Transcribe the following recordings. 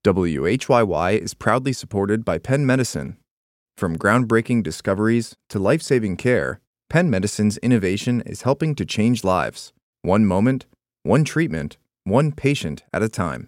WHYY is proudly supported by Penn Medicine. From groundbreaking discoveries to life-saving care, Penn Medicine's innovation is helping to change lives, one moment, one treatment, one patient at a time.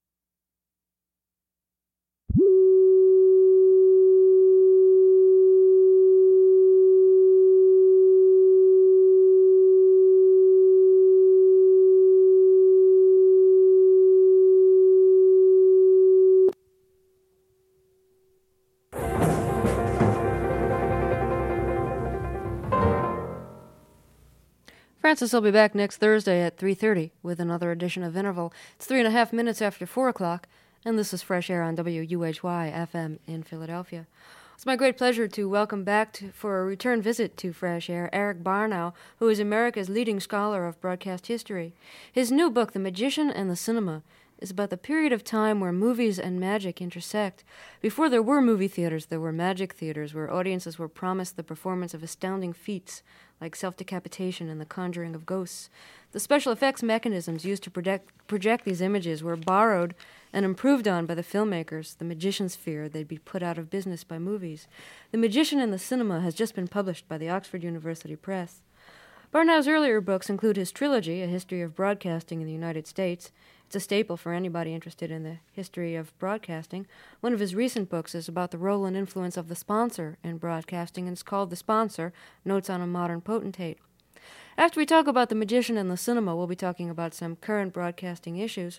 Francis will be back next Thursday at 3:30 with another edition of Interval. It's 3.5 minutes after 4 o'clock, and this is Fresh Air on WUHY FM in Philadelphia. It's my great pleasure to welcome back for a return visit to Fresh Air Eric Barnow, who is America's leading scholar of broadcast history. His new book, The Magician and the Cinema, is about the period of time where movies and magic intersect. Before there were movie theaters, there were magic theaters where audiences were promised the performance of astounding feats like self-decapitation and the conjuring of ghosts. The special effects mechanisms used to project these images were borrowed and improved on by the filmmakers. The magicians feared they'd be put out of business by movies. The Magician and the Cinema has just been published by the Oxford University Press. Barnow's earlier books include his trilogy, A History of Broadcasting in the United States. It's a staple for anybody interested in the history of broadcasting. One of his recent books is about the role and influence of the sponsor in broadcasting, and it's called The Sponsor, Notes on a Modern Potentate. After we talk about The Magician and the Cinema, we'll be talking about some current broadcasting issues.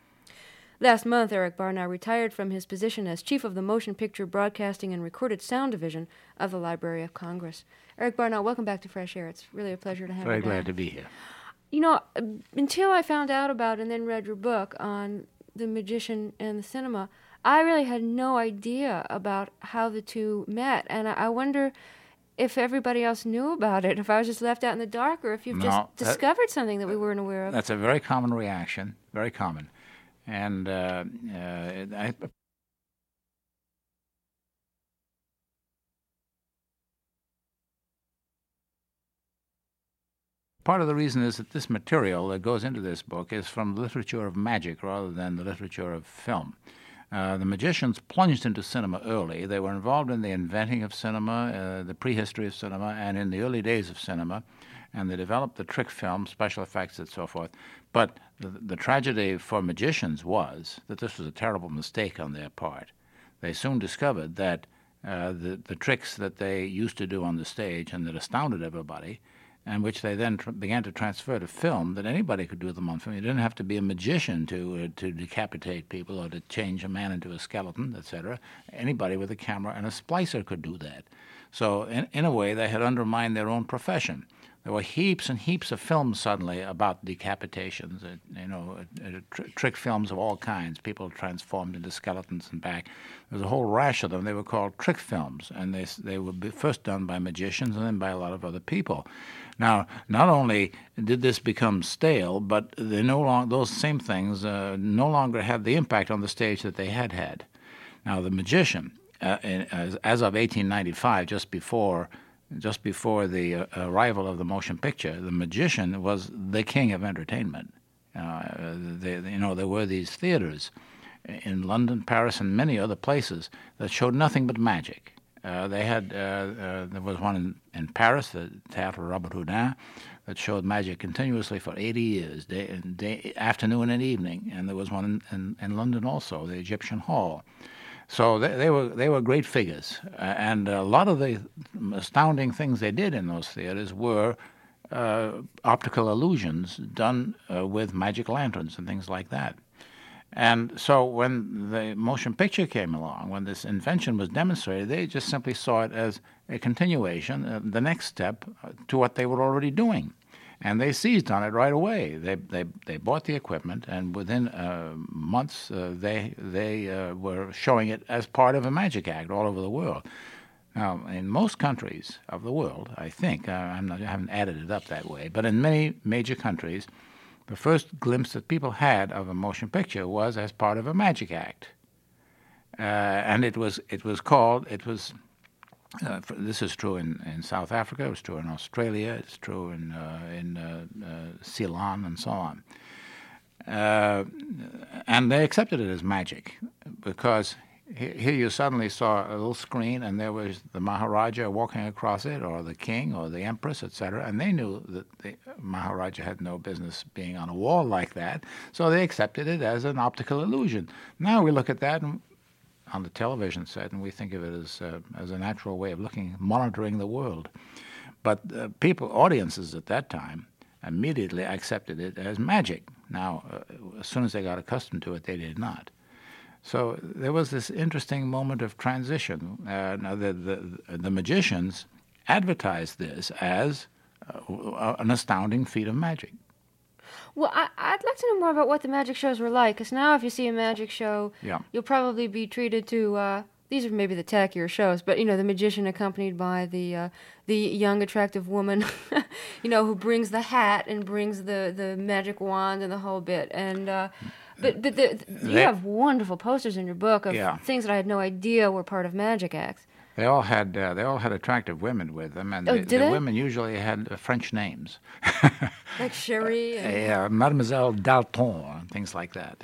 Last month, Eric Barnow retired from his position as chief of the Motion Picture Broadcasting and Recorded Sound Division of the Library of Congress. Eric Barnow, welcome back to Fresh Air. It's really a pleasure to have you back. Very glad to be here. You know, until I found out about and then read your book on The Magician and the Cinema, I really had no idea about how the two met. And I wonder if everybody else knew about it, if I was just left out in the dark, or if you've just discovered something that we weren't aware of. That's a very common reaction, very common. And part of the reason is that this material that goes into this book is from the literature of magic rather than the literature of film. The magicians plunged into cinema early. They were involved in the inventing of cinema, the prehistory of cinema, and in the early days of cinema. And they developed the trick film, special effects, and so forth. But the tragedy for magicians was that this was a terrible mistake on their part. They soon discovered that the tricks that they used to do on the stage and that astounded everybody, and which they then began to transfer to film, that anybody could do them on film. You didn't have to be a magician to decapitate people or to change a man into a skeleton, etc. Anybody with a camera and a splicer could do that. So in a way, they had undermined their own profession. There were heaps and heaps of films suddenly about decapitations, trick films of all kinds, people transformed into skeletons and back. There was a whole rash of them. They were called trick films, and they were first done by magicians and then by a lot of other people. Now, not only did this become stale, but those same things no longer had the impact on the stage that they had had. Now, The Magician, as of 1895, just before the arrival of the motion picture, The Magician was the king of entertainment. There were these theaters in London, Paris, and many other places that showed nothing but magic. There was one in Paris, the Théâtre Robert Houdin, that showed magic continuously for 80 years, day, afternoon and evening. And there was one in London also, the Egyptian Hall. So they were great figures, and a lot of the astounding things they did in those theaters were optical illusions done with magic lanterns and things like that. And so when the motion picture came along, when this invention was demonstrated, they just simply saw it as a continuation, the next step to what they were already doing. And they seized on it right away. They bought the equipment, and within months they were showing it as part of a magic act all over the world. Now, in most countries of the world, I think, I haven't added it up that way, but in many major countries, the first glimpse that people had of a motion picture was as part of a magic act, and this is true in South Africa. It's true in Australia. It's true in Ceylon and so on. And they accepted it as magic. because here you suddenly saw a little screen, and there was the Maharaja walking across it, or the king, or the empress, etc., and they knew that the Maharaja had no business being on a wall like that, so they accepted it as an optical illusion. Now we look at that on the television set, and we think of it as a natural way of monitoring the world. But audiences at that time immediately accepted it as magic. Now, as soon as they got accustomed to it, they did not. So there was this interesting moment of transition. Now, the magicians advertised this as an astounding feat of magic. Well, I'd like to know more about what the magic shows were like, because now if you see a magic show, you'll probably be treated to, these are maybe the tackier shows, but, the magician accompanied by the young, attractive woman, who brings the hat and brings the magic wand and the whole bit. And But you have wonderful posters in your book of things that I had no idea were part of magic acts. They all had attractive women with them, and the women usually had French names, like Cherie. Mademoiselle Dalton, things like that.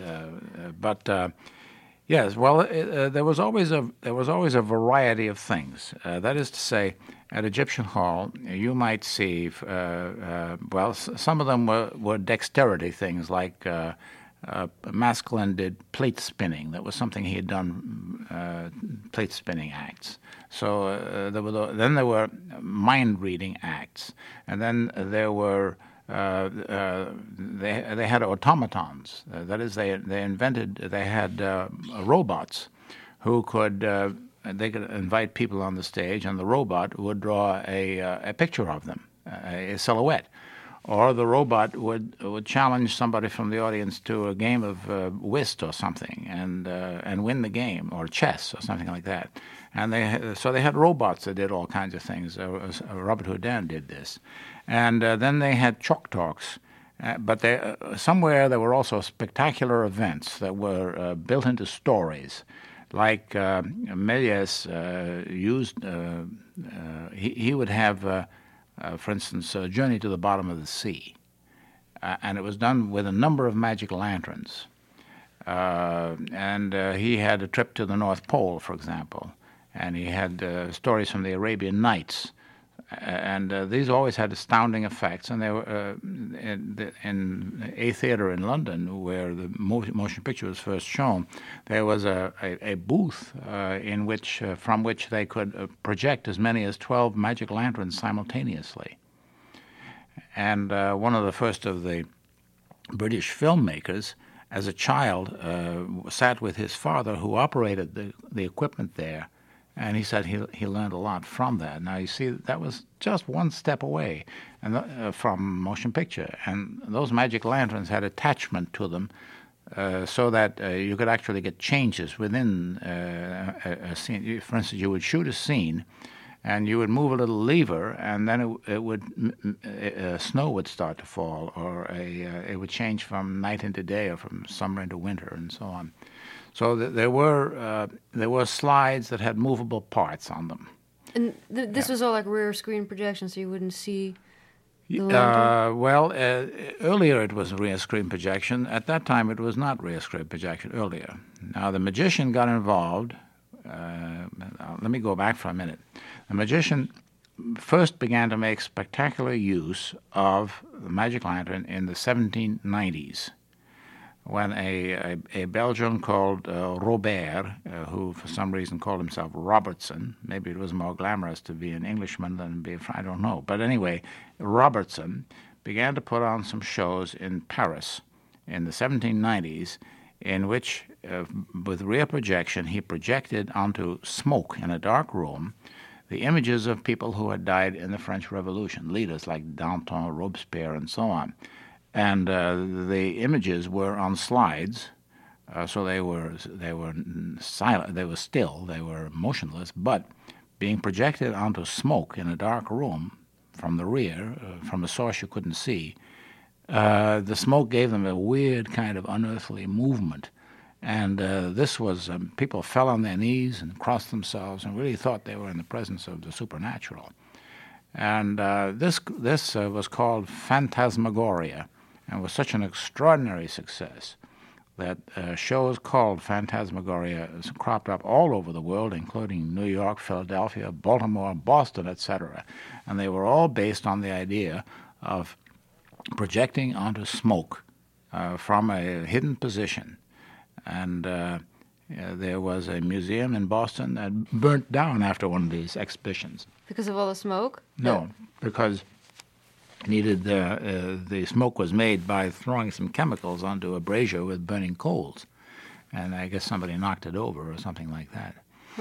Yes, well, there was always a variety of things. That is to say, at Egyptian Hall, you might see, some of them were dexterity things, like Maskelyne did plate spinning. That was something he had done, plate spinning acts. So then there were mind reading acts, and then there were they had automatons. That is, they had robots who could they could invite people on the stage, and the robot would draw a picture of them, a silhouette. Or the robot would challenge somebody from the audience to a game of whist or something, and win the game, or chess or something like that. And they had robots that did all kinds of things. Robert Houdin did this, and then they had chalk talks. But somewhere there were also spectacular events that were built into stories, like Méliès used. He would have. For instance, a journey to the bottom of the sea. And it was done with a number of magic lanterns. And he had a trip to the North Pole, for example. And he had stories from the Arabian Nights. And these always had astounding effects. And they were in a theater in London, where the motion picture was first shown, there was a booth from which they could project as many as 12 magic lanterns simultaneously. And one of the first of the British filmmakers, as a child, sat with his father, who operated the equipment there. And he said he learned a lot from that. Now, you see, that was just one step away from motion picture. And those magic lanterns had attachment to them so that you could actually get changes within a scene. For instance, you would shoot a scene, and you would move a little lever, and then snow would start to fall, or it would change from night into day, or from summer into winter, and so on. So there were slides that had movable parts on them. And this was all like rear screen projection, so you wouldn't see the lantern? Earlier it was rear screen projection. At that time it was not rear screen projection earlier. Now the magician got involved. Let me go back for a minute. The magician first began to make spectacular use of the magic lantern in the 1790s. When a Belgian called Robert, who for some reason called himself Robertson, maybe it was more glamorous to be an Englishman than be I don't know. But anyway, Robertson began to put on some shows in Paris in the 1790s, in which, with rear projection, he projected onto smoke in a dark room the images of people who had died in the French Revolution, leaders like Danton, Robespierre, and so on. And the images were on slides, so they were silent, they were still, they were motionless, but being projected onto smoke in a dark room from the rear, from a source you couldn't see. The smoke gave them a weird kind of unearthly movement, and this was people fell on their knees and crossed themselves and really thought they were in the presence of the supernatural. And this was called Phantasmagoria, and was such an extraordinary success that shows called Phantasmagoria cropped up all over the world, including New York, Philadelphia, Baltimore, Boston, etc. And they were all based on the idea of projecting onto smoke from a hidden position. And there was a museum in Boston that burnt down after one of these exhibitions. Because of all the smoke? No, because the smoke was made by throwing some chemicals onto a brazier with burning coals, and I guess somebody knocked it over or something like that.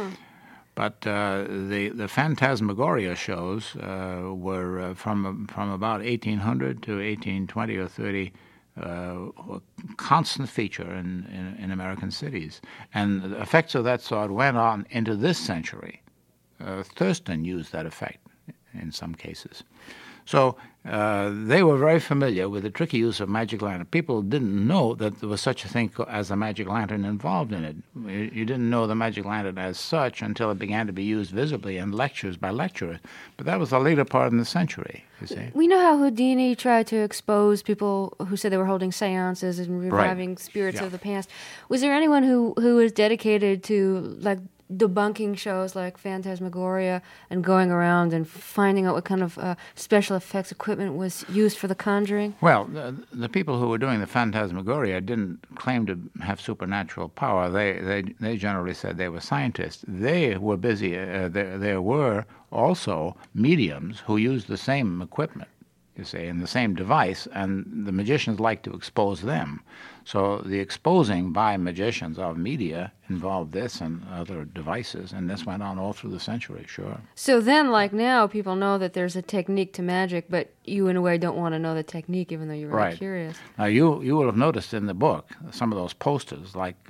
But the Phantasmagoria shows were from about 1800 to 1820 or 30. A constant feature in American cities, and the effects of that sort went on into this century. Thurston used that effect in some cases. So they were very familiar with the tricky use of magic lantern. People didn't know that there was such a thing as a magic lantern involved in it. You didn't know the magic lantern as such until it began to be used visibly in lectures by lecturers. But that was the later part of the century, you see. We know how Houdini tried to expose people who said they were holding seances and reviving spirits of the past. Was there anyone who was dedicated to, like, debunking shows like Phantasmagoria and going around and finding out what kind of special effects equipment was used for the conjuring? Well, the people who were doing the Phantasmagoria didn't claim to have supernatural power. They generally said they were scientists. They were busy. There were also mediums who used the same equipment, you see, and the same device, and the magicians liked to expose them. So the exposing by magicians of media involved this and other devices, and this went on all through the century, sure. So then, like now, people know that there's a technique to magic, but you, in a way, don't want to know the technique, even though you're very curious. Now, you will have noticed in the book some of those posters, like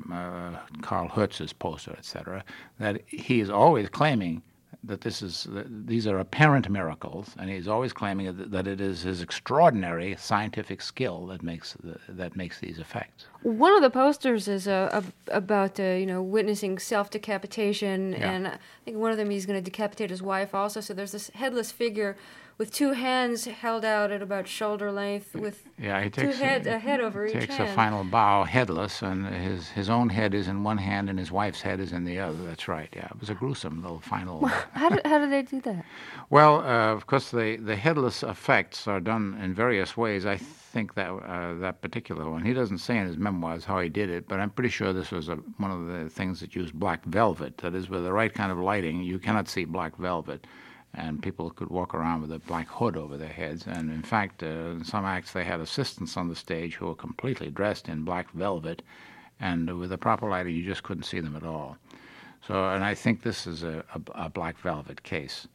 Carl Hertz's poster, etc., that he is always claiming that these are apparent miracles, and he's always claiming that it is his extraordinary scientific skill that makes these effects. One of the posters is about witnessing self-decapitation, and I think one of them he's going to decapitate his wife also. So there's this headless figure with two hands held out at about shoulder length, with he takes a head over each hand. Takes a final bow headless, and his own head is in one hand and his wife's head is in the other. That's right. Yeah, it was a gruesome little final. How do they do that? Well, of course, the headless effects are done in various ways. I think that that particular one, he doesn't say in his memoirs how he did it, but I'm pretty sure this was one of the things that used black velvet. That is, with the right kind of lighting, you cannot see black velvet. And people could walk around with a black hood over their heads. And in fact, in some acts, they had assistants on the stage who were completely dressed in black velvet, and with the proper lighting, you just couldn't see them at all. So, and I think this is a black velvet case.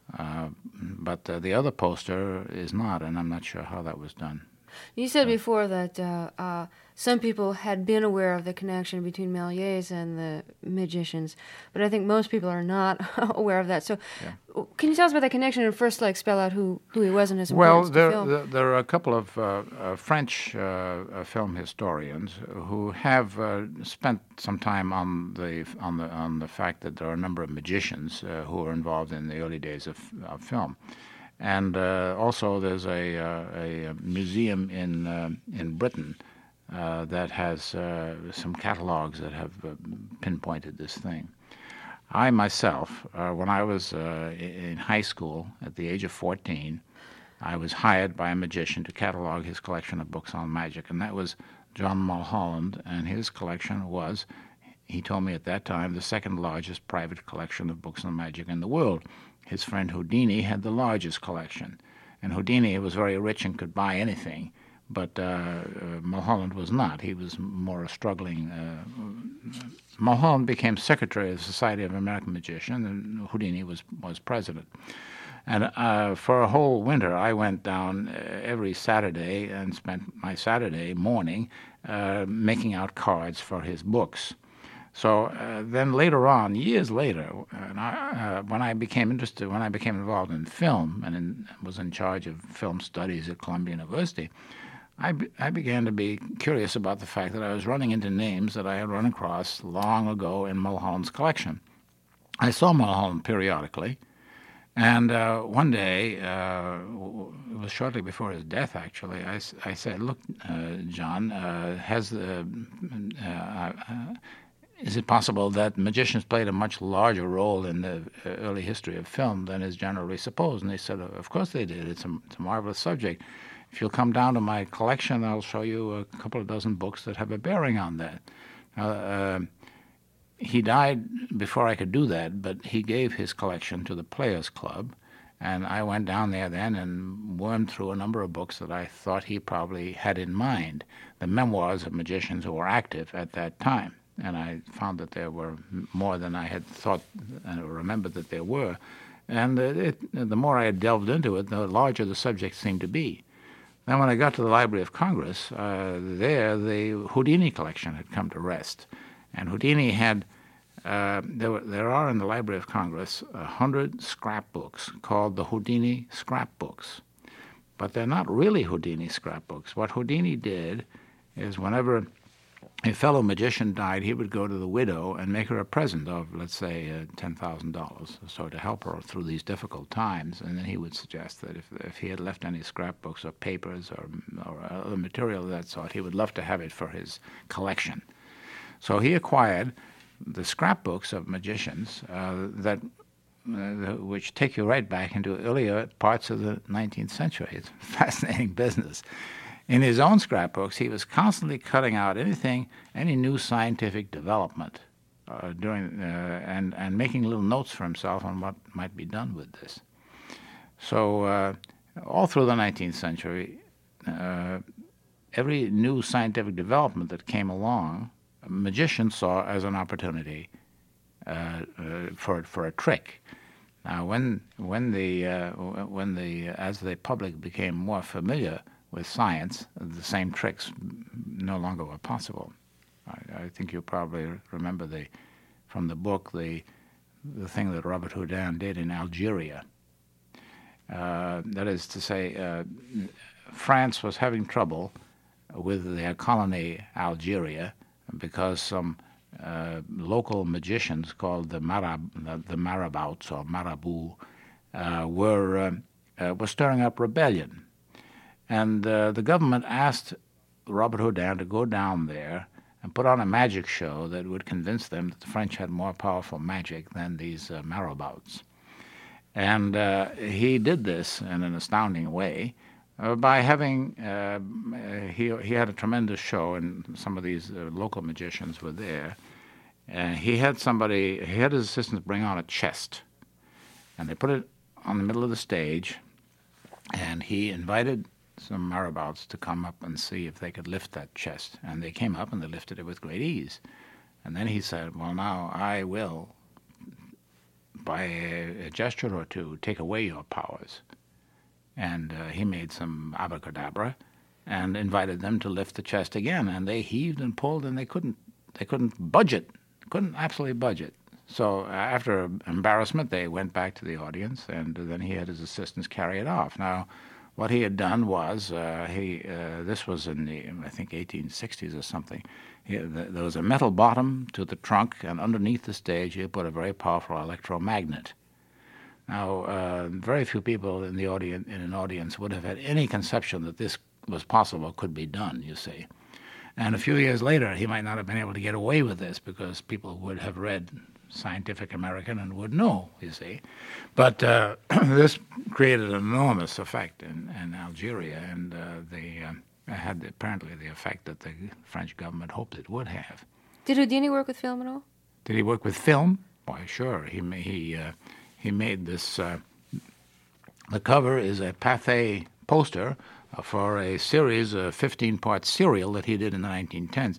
But the other poster is not, and I'm not sure how that was done. You said before that some people had been aware of the connection between Méliès and the magicians, but I think most people are not aware of that. So can you tell us about that connection and first spell out who he was and his importance to film? Well, there are a couple of French film historians who have spent some time on the fact that there are a number of magicians who were involved in the early days of film. And also, there's a museum in Britain that has some catalogs that have pinpointed this thing. I myself, when I was in high school at the age of 14, I was hired by a magician to catalog his collection of books on magic, and that was John Mulholland, and his collection was, he told me at that time, the second largest private collection of books on magic in the world. His friend Houdini had the largest collection, and Houdini was very rich and could buy anything, but Mulholland was not. He was more a struggling. Mulholland became secretary of the Society of American Magicians, and Houdini was president. And for a whole winter, I went down every Saturday and spent my Saturday morning making out cards for his books. So then later on, years later, when I became involved in film and was in charge of film studies at Columbia University, I began to be curious about the fact that I was running into names that I had run across long ago in Mulholland's collection. I saw Mulholland periodically, And one day, it was shortly before his death, actually, I said, look, John, is it possible that magicians played a much larger role in the early history of film than is generally supposed? And they said, of course they did. It's a marvelous subject. If you'll come down to my collection, I'll show you a couple of dozen books that have a bearing on that. He died before I could do that, but he gave his collection to the Players Club, and I went down there then and wormed through a number of books that I thought he probably had in mind, the memoirs of magicians who were active at that time. And I found that there were more than I had thought and remembered that there were. And the more I had delved into it, the larger the subject seemed to be. Then when I got to the Library of Congress, there the Houdini collection had come to rest. And Houdini had, there are in the Library of Congress 100 scrapbooks called the Houdini scrapbooks. But they're not really Houdini scrapbooks. What Houdini did is whenever a fellow magician died, he would go to the widow and make her a present of, let's say, $10,000 or so to help her through these difficult times. And then he would suggest that if he had left any scrapbooks or papers or other material of that sort, he would love to have it for his collection. So he acquired the scrapbooks of magicians which take you right back into earlier parts of the 19th century. It's a fascinating business. In his own scrapbooks, he was constantly cutting out any new scientific development, and making little notes for himself on what might be done with this. So all through the 19th century, every new scientific development that came along, magicians saw as an opportunity for a trick. Now, as the public became more familiar with science, the same tricks no longer were possible. I think you probably remember from the book the thing that Robert Houdin did in Algeria. That is to say, France was having trouble with their colony Algeria because some local magicians called the marabouts or marabout were stirring up rebellion. And the government asked Robert Houdin to go down there and put on a magic show that would convince them that the French had more powerful magic than these marabouts. And he did this in an astounding way by having, he had a tremendous show, and some of these local magicians were there. He had his assistants bring on a chest, and they put it on the middle of the stage, and he invited some marabouts to come up and see if they could lift that chest. And they came up and they lifted it with great ease. And then he said, well, now I will, by a gesture or two, take away your powers. And he made some abracadabra and invited them to lift the chest again. And they heaved and pulled, and they couldn't budge it, couldn't absolutely budge it. So after embarrassment, they went back to the audience, and then he had his assistants carry it off. Now, what he had done was, this was in the, I think, 1860s or something. There was a metal bottom to the trunk, and underneath the stage he put a very powerful electromagnet. Now, very few people in an audience would have had any conception that this was possible, could be done, you see. And a few years later, he might not have been able to get away with this because people would have read Scientific American and would know, you see. But this created an enormous effect in Algeria, and they had apparently the effect that the French government hoped it would have. Did Houdini work with film at all? Did he work with film? Why, sure. He made this. The cover is a Pathé poster for a series, a 15-part serial that he did in the 1910s.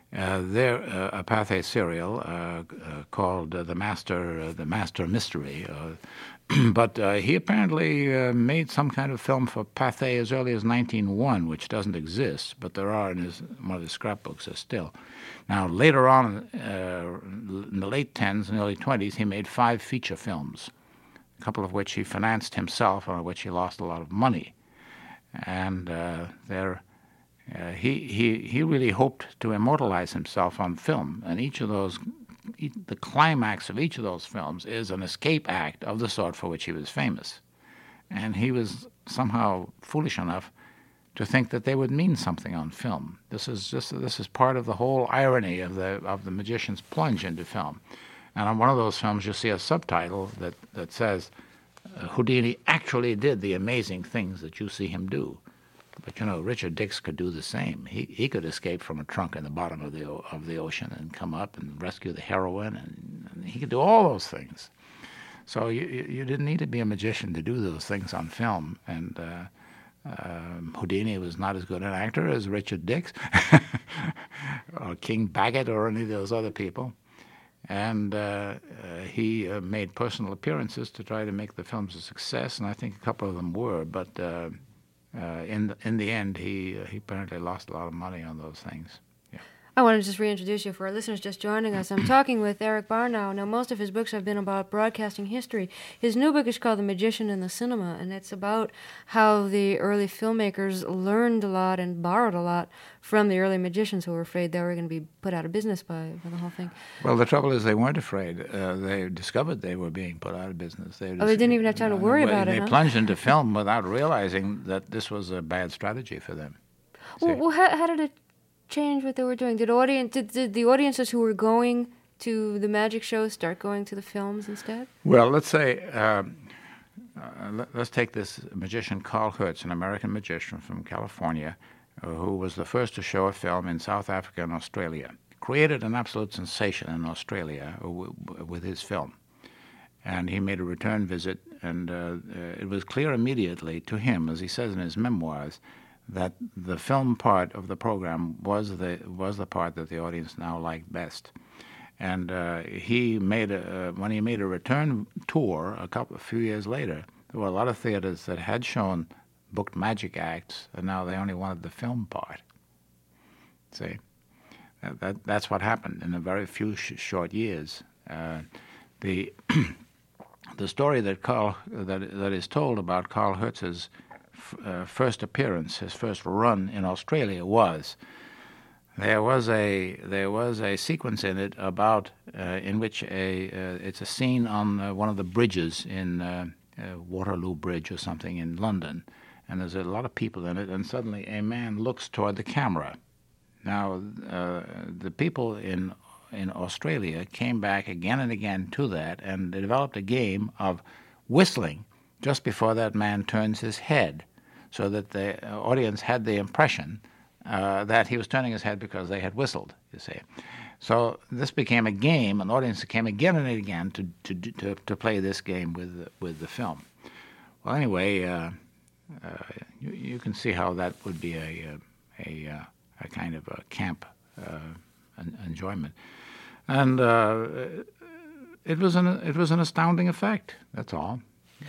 A Pathé serial called The Master Mystery. But he apparently made some kind of film for Pathé as early as 1901, which doesn't exist, but there are in one of his scrapbooks still. Now, later on, in the late 10s and early 20s, he made 5 feature films, a couple of which he financed himself, on which he lost a lot of money. And he really hoped to immortalize himself on film, and each of those the climax of each of those films is an escape act of the sort for which he was famous. And he was somehow foolish enough to think that they would mean something on film. This is part of the whole irony of the magician's plunge into film. And on one of those films, you'll see a subtitle that says, Houdini actually did the amazing things that you see him do. But, Richard Dix could do the same. He could escape from a trunk in the bottom of the ocean and come up and rescue the heroine, and he could do all those things. So you didn't need to be a magician to do those things on film. And Houdini was not as good an actor as Richard Dix or King Baggett or any of those other people. And he made personal appearances to try to make the films a success, and I think a couple of them were. But in the end, he apparently lost a lot of money on those things. Yeah. I want to just reintroduce you for our listeners just joining us. I'm talking with Eric Barnow. Now, most of his books have been about broadcasting history. His new book is called The Magician in the Cinema, and it's about how the early filmmakers learned a lot and borrowed a lot from the early magicians who were afraid they were going to be put out of business by the whole thing. Well, the trouble is they weren't afraid. They discovered they were being put out of business. They didn't even have time to worry about it. They plunged into film without realizing that this was a bad strategy for them. Well, how did it change what they were doing? Did the audiences who were going to the magic shows start going to the films instead? Well, let's say, let's take this magician Carl Hertz, an American magician from California, who was the first to show a film in South Africa and Australia. Created an absolute sensation in Australia with his film. And he made a return visit, and it was clear immediately to him, as he says in his memoirs, that the film part of the program was the part that the audience now liked best. And when he made a return tour a few years later, there were a lot of theaters that had shown booked magic acts, and now they only wanted the film part. See, that's what happened in a very few short years. The story that is told about Carl Hertz's first appearance, his first run in Australia, was there was a sequence in it about in which it's a scene on one of the bridges in Waterloo Bridge or something in London, and there's a lot of people in it, and suddenly a man looks toward the camera. Now the people in Australia came back again and again to that, and they developed a game of whistling just before that man turns his head, so that the audience had the impression that he was turning his head because they had whistled, you see. So this became a game, and the audience came again and again to play this game with the film. Well, anyway, you can see how that would be a kind of a camp enjoyment, and it was an astounding effect. That's all.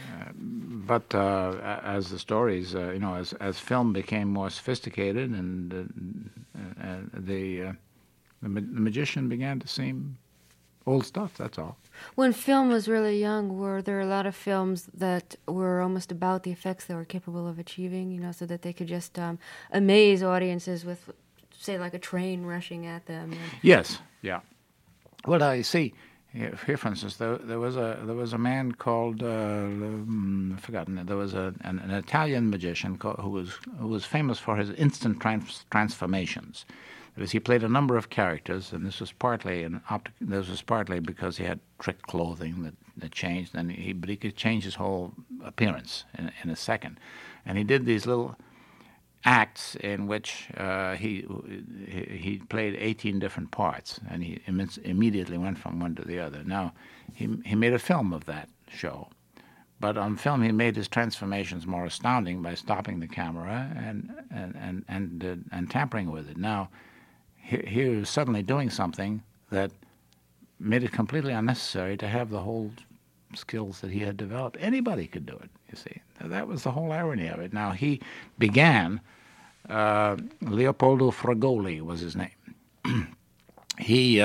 But as the stories, as film became more sophisticated, and the magician began to seem old stuff. That's all. When film was really young, were there a lot of films that were almost about the effects they were capable of achieving? So that they could just amaze audiences with, say, like a train rushing at them. Yes. Yeah. Well, I see. Here, for instance, there was a man called I've forgotten. There was an Italian magician who was famous for his instant transformations. That is, he played a number of characters, and this was partly because he had trick clothing that changed, but he could change his whole appearance in a second, and he did these little acts in which he played 18 different parts, and he immediately went from one to the other. Now, he made a film of that show, but on film he made his transformations more astounding by stopping the camera and tampering with it. Now, he was suddenly doing something that made it completely unnecessary to have the whole skills that he had developed. Anybody could do it, you see. That was the whole irony of it. Now, he began, Leopoldo Fragoli was his name. He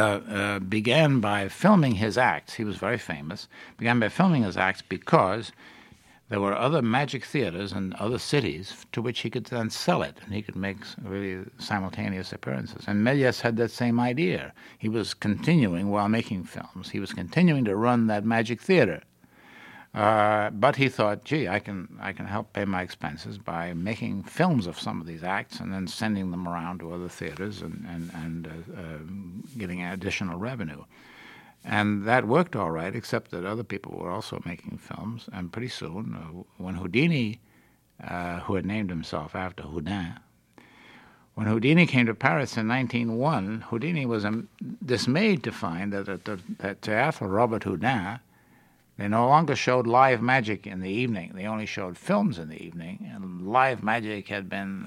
began by filming his acts. He was very famous. Began by filming his acts because there were other magic theaters in other cities to which he could then sell it, and he could make really simultaneous appearances. And Méliès had that same idea. He was continuing, while making films, he was continuing to run that magic theater. But he thought, gee, I can help pay my expenses by making films of some of these acts and then sending them around to other theaters and getting additional revenue. And that worked all right, except that other people were also making films. And pretty soon, when Houdini, who had named himself after Houdin, when Houdini came to Paris in 1901, Houdini was dismayed to find that at the Théâtre Robert Houdin, they no longer showed live magic in the evening. They only showed films in the evening, and live magic had been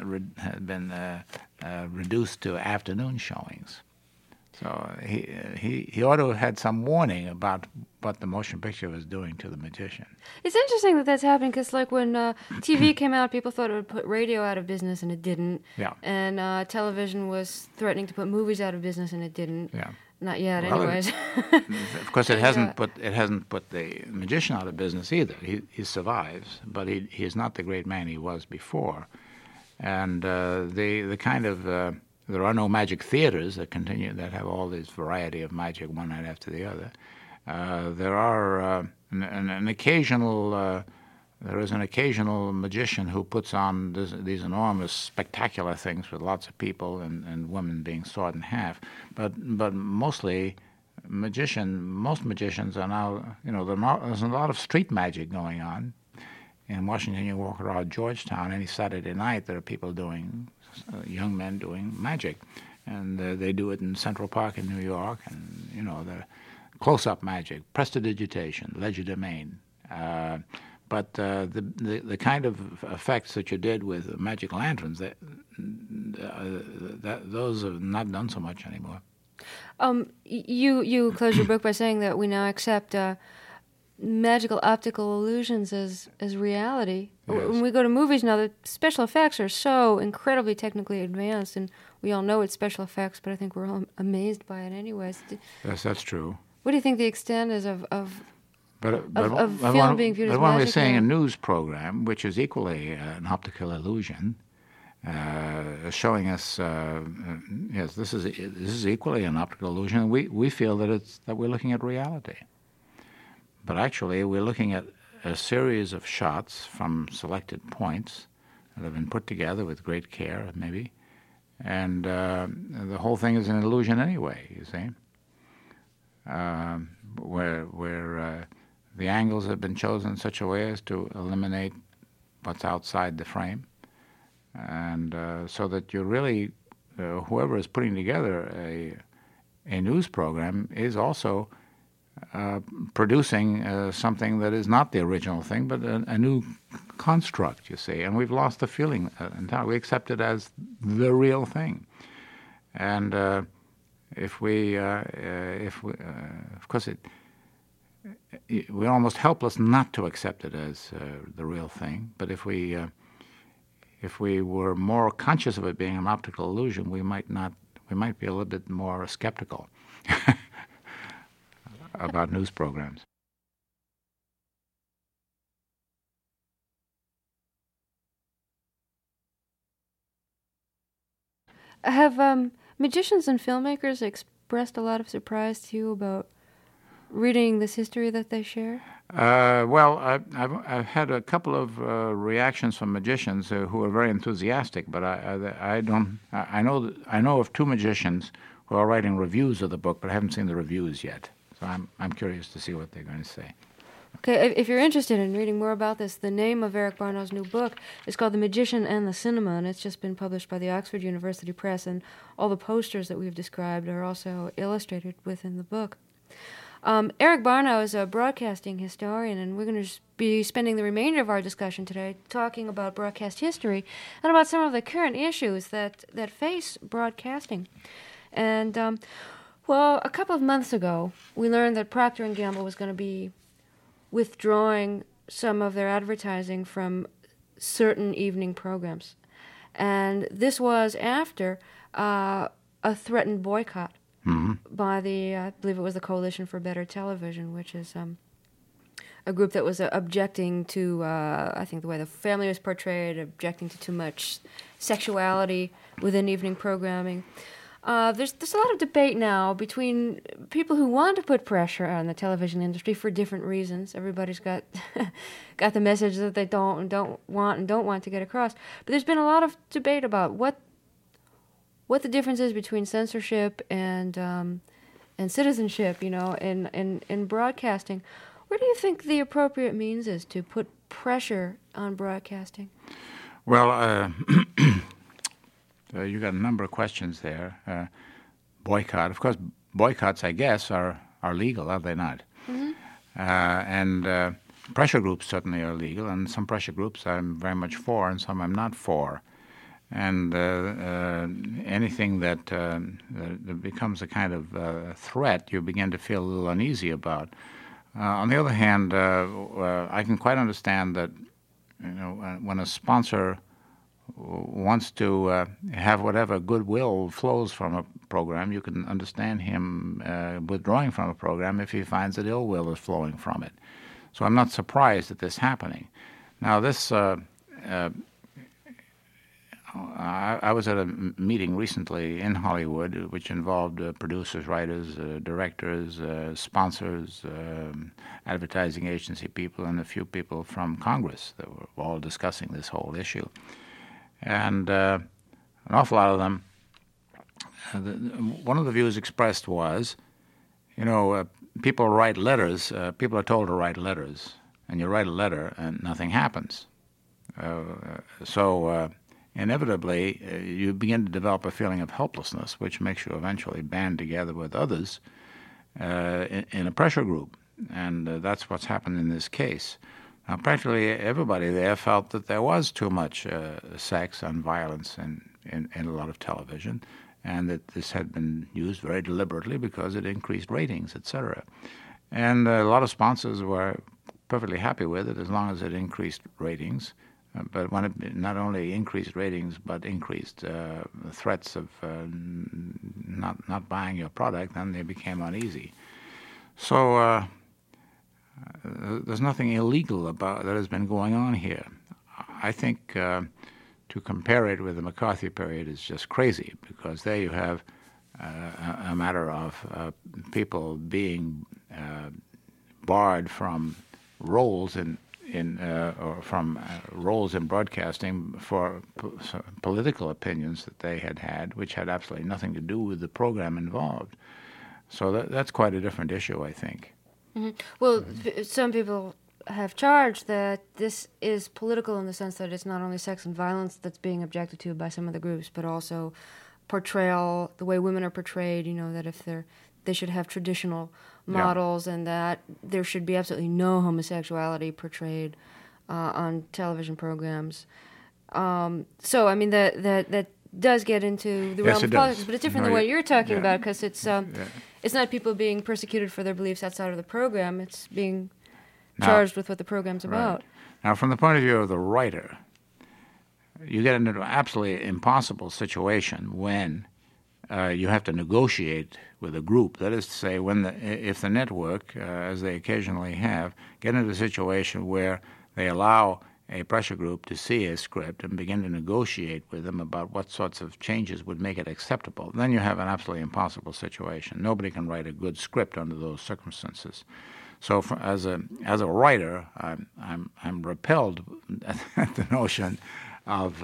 reduced to afternoon showings. So he ought to have had some warning about what the motion picture was doing to the magician. It's interesting that that's happening because, like, when TV came out, people thought it would put radio out of business, and it didn't. Yeah. And television was threatening to put movies out of business, and it didn't. Yeah. Not yet, well, anyways. Of course, it hasn't put the magician out of business either. He survives, but he is not the great man he was before. And the kind of there are no magic theaters that have all this variety of magic one night after the other. There are an occasional. There is an occasional magician who puts on these enormous, spectacular things with lots of people and women being sawed in half. But mostly, most magicians are now, there's a lot of street magic going on. In Washington, you walk around Georgetown any Saturday night, there are people doing, young men doing magic. And they do it in Central Park in New York, and, the close-up magic, prestidigitation, legerdemain. But the kind of effects that you did with magic lanterns, those are not done so much anymore. You close your book by saying that we now accept magical optical illusions as reality. Yes. When we go to movies now, the special effects are so incredibly technically advanced, and we all know it's special effects, but I think we're all amazed by it anyways. Yes, that's true. What do you think the extent is of film being viewed as when we're magic saying now? a news program, which is equally an optical illusion, showing us, yes, this is equally an optical illusion. We feel that we're looking at reality, but actually we're looking at a series of shots from selected points that have been put together with great care, maybe, and the whole thing is an illusion anyway. You see, where the angles have been chosen in such a way as to eliminate what's outside the frame, and so that you're really, whoever is putting together a news program is also producing something that is not the original thing, but a new construct, you see. And we've lost the feeling entirely. We accept it as the real thing. And of course, we're almost helpless not to accept it as the real thing. But if we were more conscious of it being an optical illusion, we might be a little bit more skeptical about news programs. Have magicians and filmmakers expressed a lot of surprise to you about reading this history that they share? Well, I've had a couple of reactions from magicians who are very enthusiastic, but I know of two magicians who are writing reviews of the book, but I haven't seen the reviews yet. So I'm curious to see what they're going to say. Okay, if you're interested in reading more about this, the name of Eric Barnow's new book is called The Magician and the Cinema, and it's just been published by the Oxford University Press, and all the posters that we've described are also illustrated within the book. Eric Barnow is a broadcasting historian, and we're going to be spending the remainder of our discussion today talking about broadcast history and about some of the current issues that face broadcasting. And, well, a couple of months ago, we learned that Procter & Gamble was going to be withdrawing some of their advertising from certain evening programs. And this was after a threatened boycott by the, I believe it was the Coalition for Better Television, which is a group that was objecting to, I think, the way the family was portrayed, objecting to too much sexuality within evening programming. There's a lot of debate now between people who want to put pressure on the television industry for different reasons. Everybody's got got the message that they don't want to get across. But there's been a lot of debate about what the difference is between censorship and citizenship, in broadcasting. Where do you think the appropriate means is to put pressure on broadcasting? Well, you got a number of questions there. Boycott, of course, boycotts, I guess, are legal, are they not? Mm-hmm. And pressure groups certainly are legal, and some pressure groups I'm very much for, and some I'm not for. And anything that becomes a kind of threat, you begin to feel a little uneasy about. On the other hand, I can quite understand that, when a sponsor wants to have whatever goodwill flows from a program, you can understand him withdrawing from a program if he finds that ill will is flowing from it. So I'm not surprised at this happening. Now, this I was at a meeting recently in Hollywood, which involved producers, writers, directors, sponsors, advertising agency people, and a few people from Congress that were all discussing this whole issue. And an awful lot of them, one of the views expressed was, people write letters, people are told to write letters, and you write a letter and nothing happens. So inevitably, you begin to develop a feeling of helplessness, which makes you eventually band together with others in a pressure group. And that's what's happened in this case. Now, practically everybody there felt that there was too much sex and violence in a lot of television, and that this had been used very deliberately because it increased ratings, etc. And a lot of sponsors were perfectly happy with it as long as it increased ratings. But when it not only increased ratings, but increased threats of not buying your product, then they became uneasy. So there's nothing illegal about that has been going on here. I think to compare it with the McCarthy period is just crazy, because there you have a matter of people being barred from roles or from roles in broadcasting for political opinions that they had, which had absolutely nothing to do with the program involved. So that's quite a different issue, I think. Mm-hmm. Well, some people have charged that this is political in the sense that it's not only sex and violence that's being objected to by some of the groups, but also portrayal, the way women are portrayed, that if they should have traditional models, and that there should be absolutely no homosexuality portrayed on television programs. So, I mean, that does get into the realm of politics, but it's different than what you're talking about, because it's not people being persecuted for their beliefs outside of the program. It's being charged with what the program's about. Now, from the point of view of the writer, you get into an absolutely impossible situation when you have to negotiate with a group. That is to say, if the network, as they occasionally have, get into a situation where they allow a pressure group to see a script and begin to negotiate with them about what sorts of changes would make it acceptable, then you have an absolutely impossible situation. Nobody can write a good script under those circumstances. So, as a writer, I'm repelled at the notion of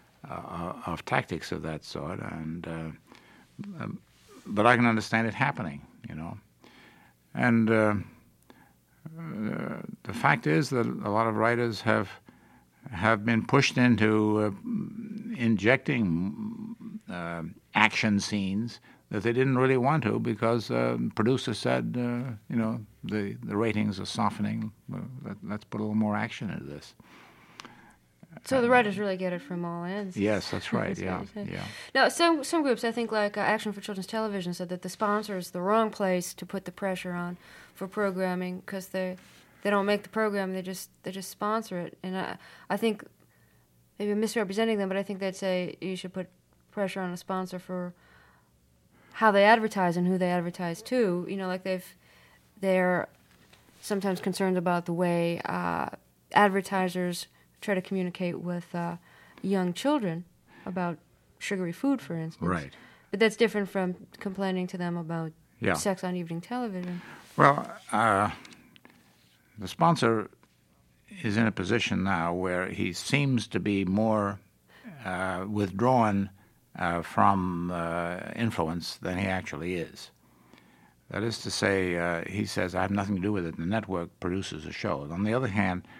tactics of that sort, but I can understand it happening, And the fact is that a lot of writers have been pushed into injecting action scenes that they didn't really want to, because producers said, the ratings are softening. Let's put a little more action into this. So the writers really get it from all ends. Yes, that's right. Yeah. Now, some groups, I think, like Action for Children's Television, said that the sponsor is the wrong place to put the pressure on for programming, because they don't make the program; they just sponsor it. And I think maybe I'm misrepresenting them, but I think they'd say you should put pressure on a sponsor for how they advertise and who they advertise to. Like they're sometimes concerned about the way advertisers try to communicate with young children about sugary food, for instance. Right. But that's different from complaining to them about Yeah. sex on evening television. Well, the sponsor is in a position now where he seems to be more withdrawn from influence than he actually is. That is to say, he says, I have nothing to do with it. The network produces a show. On the other hand,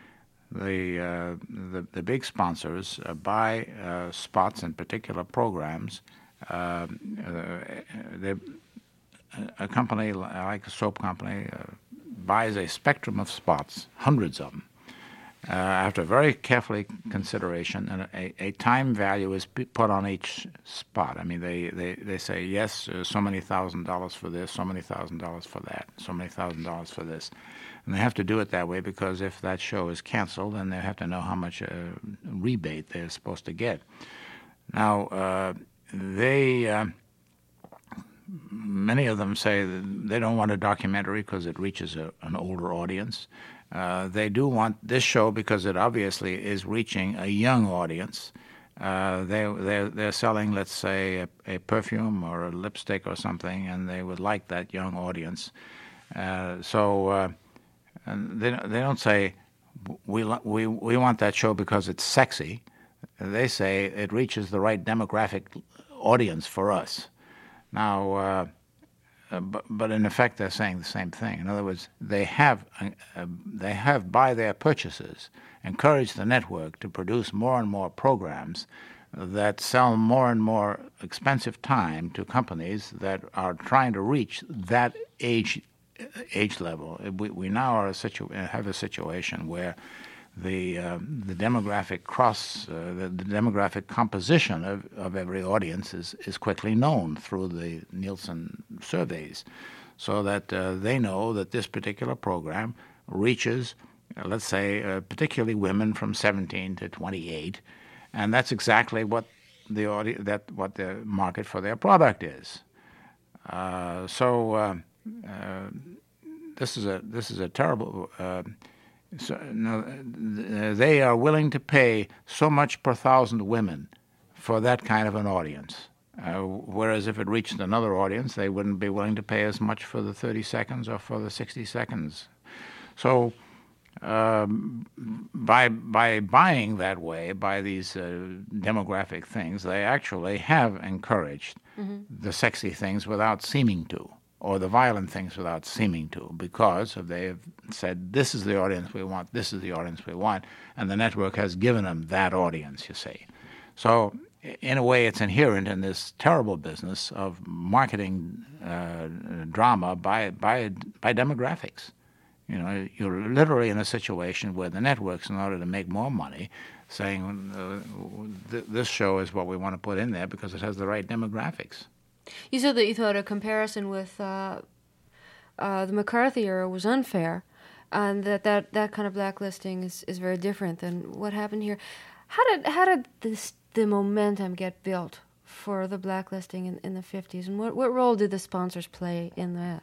the big sponsors buy spots in particular programs. A company like a soap company buys a spectrum of spots, hundreds of them. After very carefully consideration, and a time value is put on each spot. I mean, they say, yes, so many $1,000 for this, so many $1,000 for that, so many $1,000 for this. And they have to do it that way because if that show is canceled, then they have to know how much rebate they're supposed to get. Now, many of them say that they don't want a documentary because it reaches an older audience. They do want this show because it obviously is reaching a young audience. They're selling, let's say, a perfume or a lipstick or something, and they would like that young audience. So they don't say we want that show because it's sexy. They say it reaches the right demographic audience for us. Now, but in effect, they're saying the same thing. In other words, they have by their purchases encouraged the network to produce more and more programs that sell more and more expensive time to companies that are trying to reach that age level. We now have a situation where the demographic the demographic composition of every audience is quickly known through the Nielsen surveys, so that they know that this particular program reaches, let's say, particularly women from 17 to 28, and that's exactly what what the market for their product is. This is a terrible. They are willing to pay so much per 1,000 women for that kind of an audience. Whereas if it reached another audience, they wouldn't be willing to pay as much for the 30 seconds or for the 60 seconds. So by buying that way, by these demographic things, they actually have encouraged the sexy things without seeming to, or the violent things without seeming to, because they have said, this is the audience we want, this is the audience we want, and the network has given them that audience, you see. So in a way, it's inherent in this terrible business of marketing drama by demographics. You know, you're literally in a situation where the networks, in order to make more money, saying this show is what we want to put in there because it has the right demographics. You said that you thought a comparison with the McCarthy era was unfair, and that kind of blacklisting is very different than what happened here. How did the momentum get built for the blacklisting in the 50s, and what role did the sponsors play in that?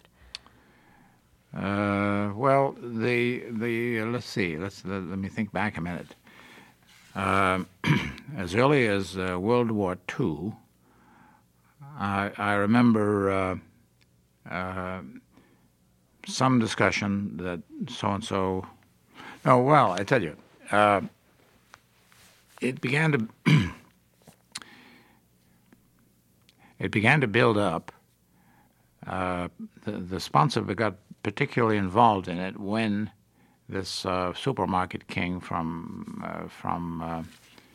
Well, let's see. Let me think back a minute. As early as World War II, I remember some discussion that so-and-so... Oh, well, I tell you, it began to build up. The sponsor got particularly involved in it when this supermarket king from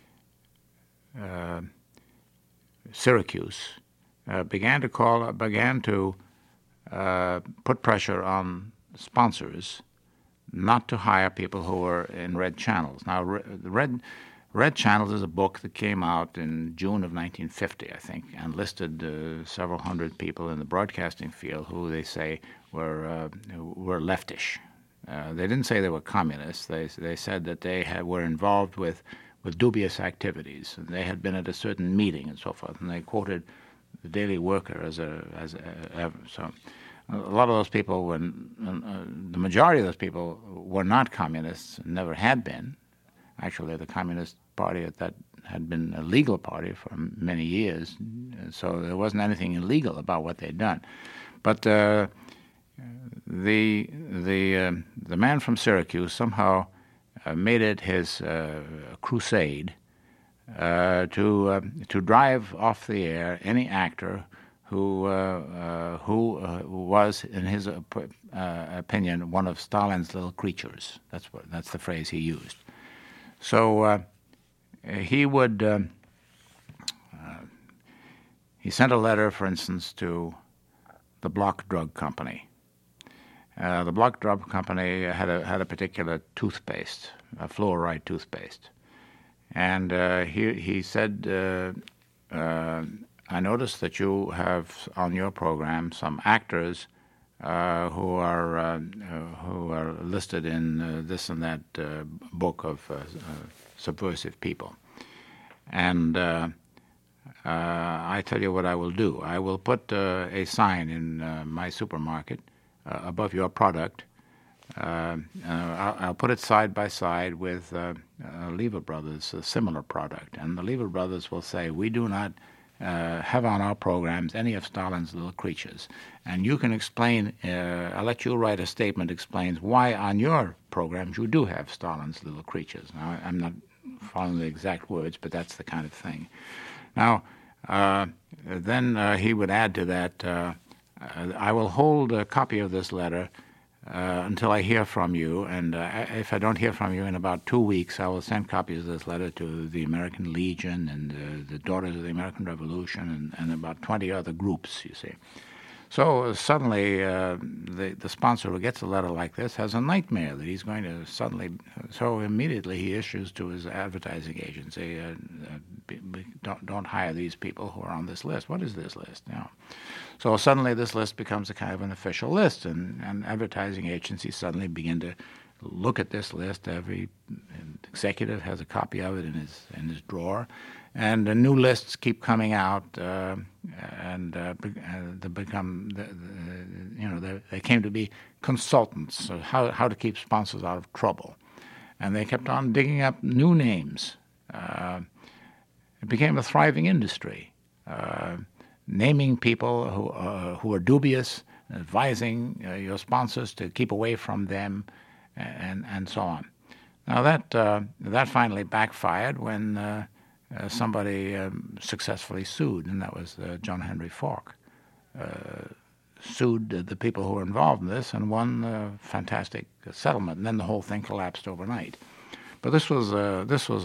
Syracuse began to put pressure on sponsors not to hire people who were in Red Channels. Now, Red Channels is a book that came out in June of 1950, I think, and listed several hundred people in the broadcasting field who they say were leftish. They didn't say they were communists. They said that they were involved with dubious activities. And they had been at a certain meeting and so forth. And they quoted the Daily Worker as so. a lot of those people, the majority of those people were not communists, never had been. Actually, the Communist Party that had been a legal party for many years, so there wasn't anything illegal about what they'd done. But the man from Syracuse somehow made it his crusade to drive off the air any actor who was, in his opinion, one of Stalin's little creatures. That's the phrase he used. So he would. He sent a letter, for instance, to the Block Drug Company. The Block Drug Company had a particular toothpaste, a fluoride toothpaste, and he said, "I noticed that you have on your program some actors who are listed in this and that book of subversive people, and I tell you what I will do. I will put a sign in my supermarket above your product. I'll put it side by side with Lever Brothers, a similar product, and the Lever Brothers will say, we do not have on our programs any of Stalin's little creatures. And you can explain, I'll let you write a statement explains why on your programs you do have Stalin's little creatures." Now, I'm not following the exact words, but that's the kind of thing. Now, then he would add to that, "I will hold a copy of this letter until I hear from you, and if I don't hear from you in about 2 weeks, I will send copies of this letter to the American Legion and the Daughters of the American Revolution and about 20 other groups, you see." So suddenly the sponsor who gets a letter like this has a nightmare that he's going to suddenly, so immediately he issues to his advertising agency, don't hire these people who are on this list. What is this list? So suddenly this list becomes a kind of an official list, and advertising agencies suddenly begin to look at this list. Every executive has a copy of it in his drawer, and the new lists keep coming out, and they become they came to be consultants of how to keep sponsors out of trouble, and they kept on digging up new names. It became a thriving industry, naming people who are dubious, advising your sponsors to keep away from them, and so on. Now that finally backfired when somebody successfully sued, and that was John Henry Faulk. Sued the people who were involved in this and won a fantastic settlement, and then the whole thing collapsed overnight. But this was a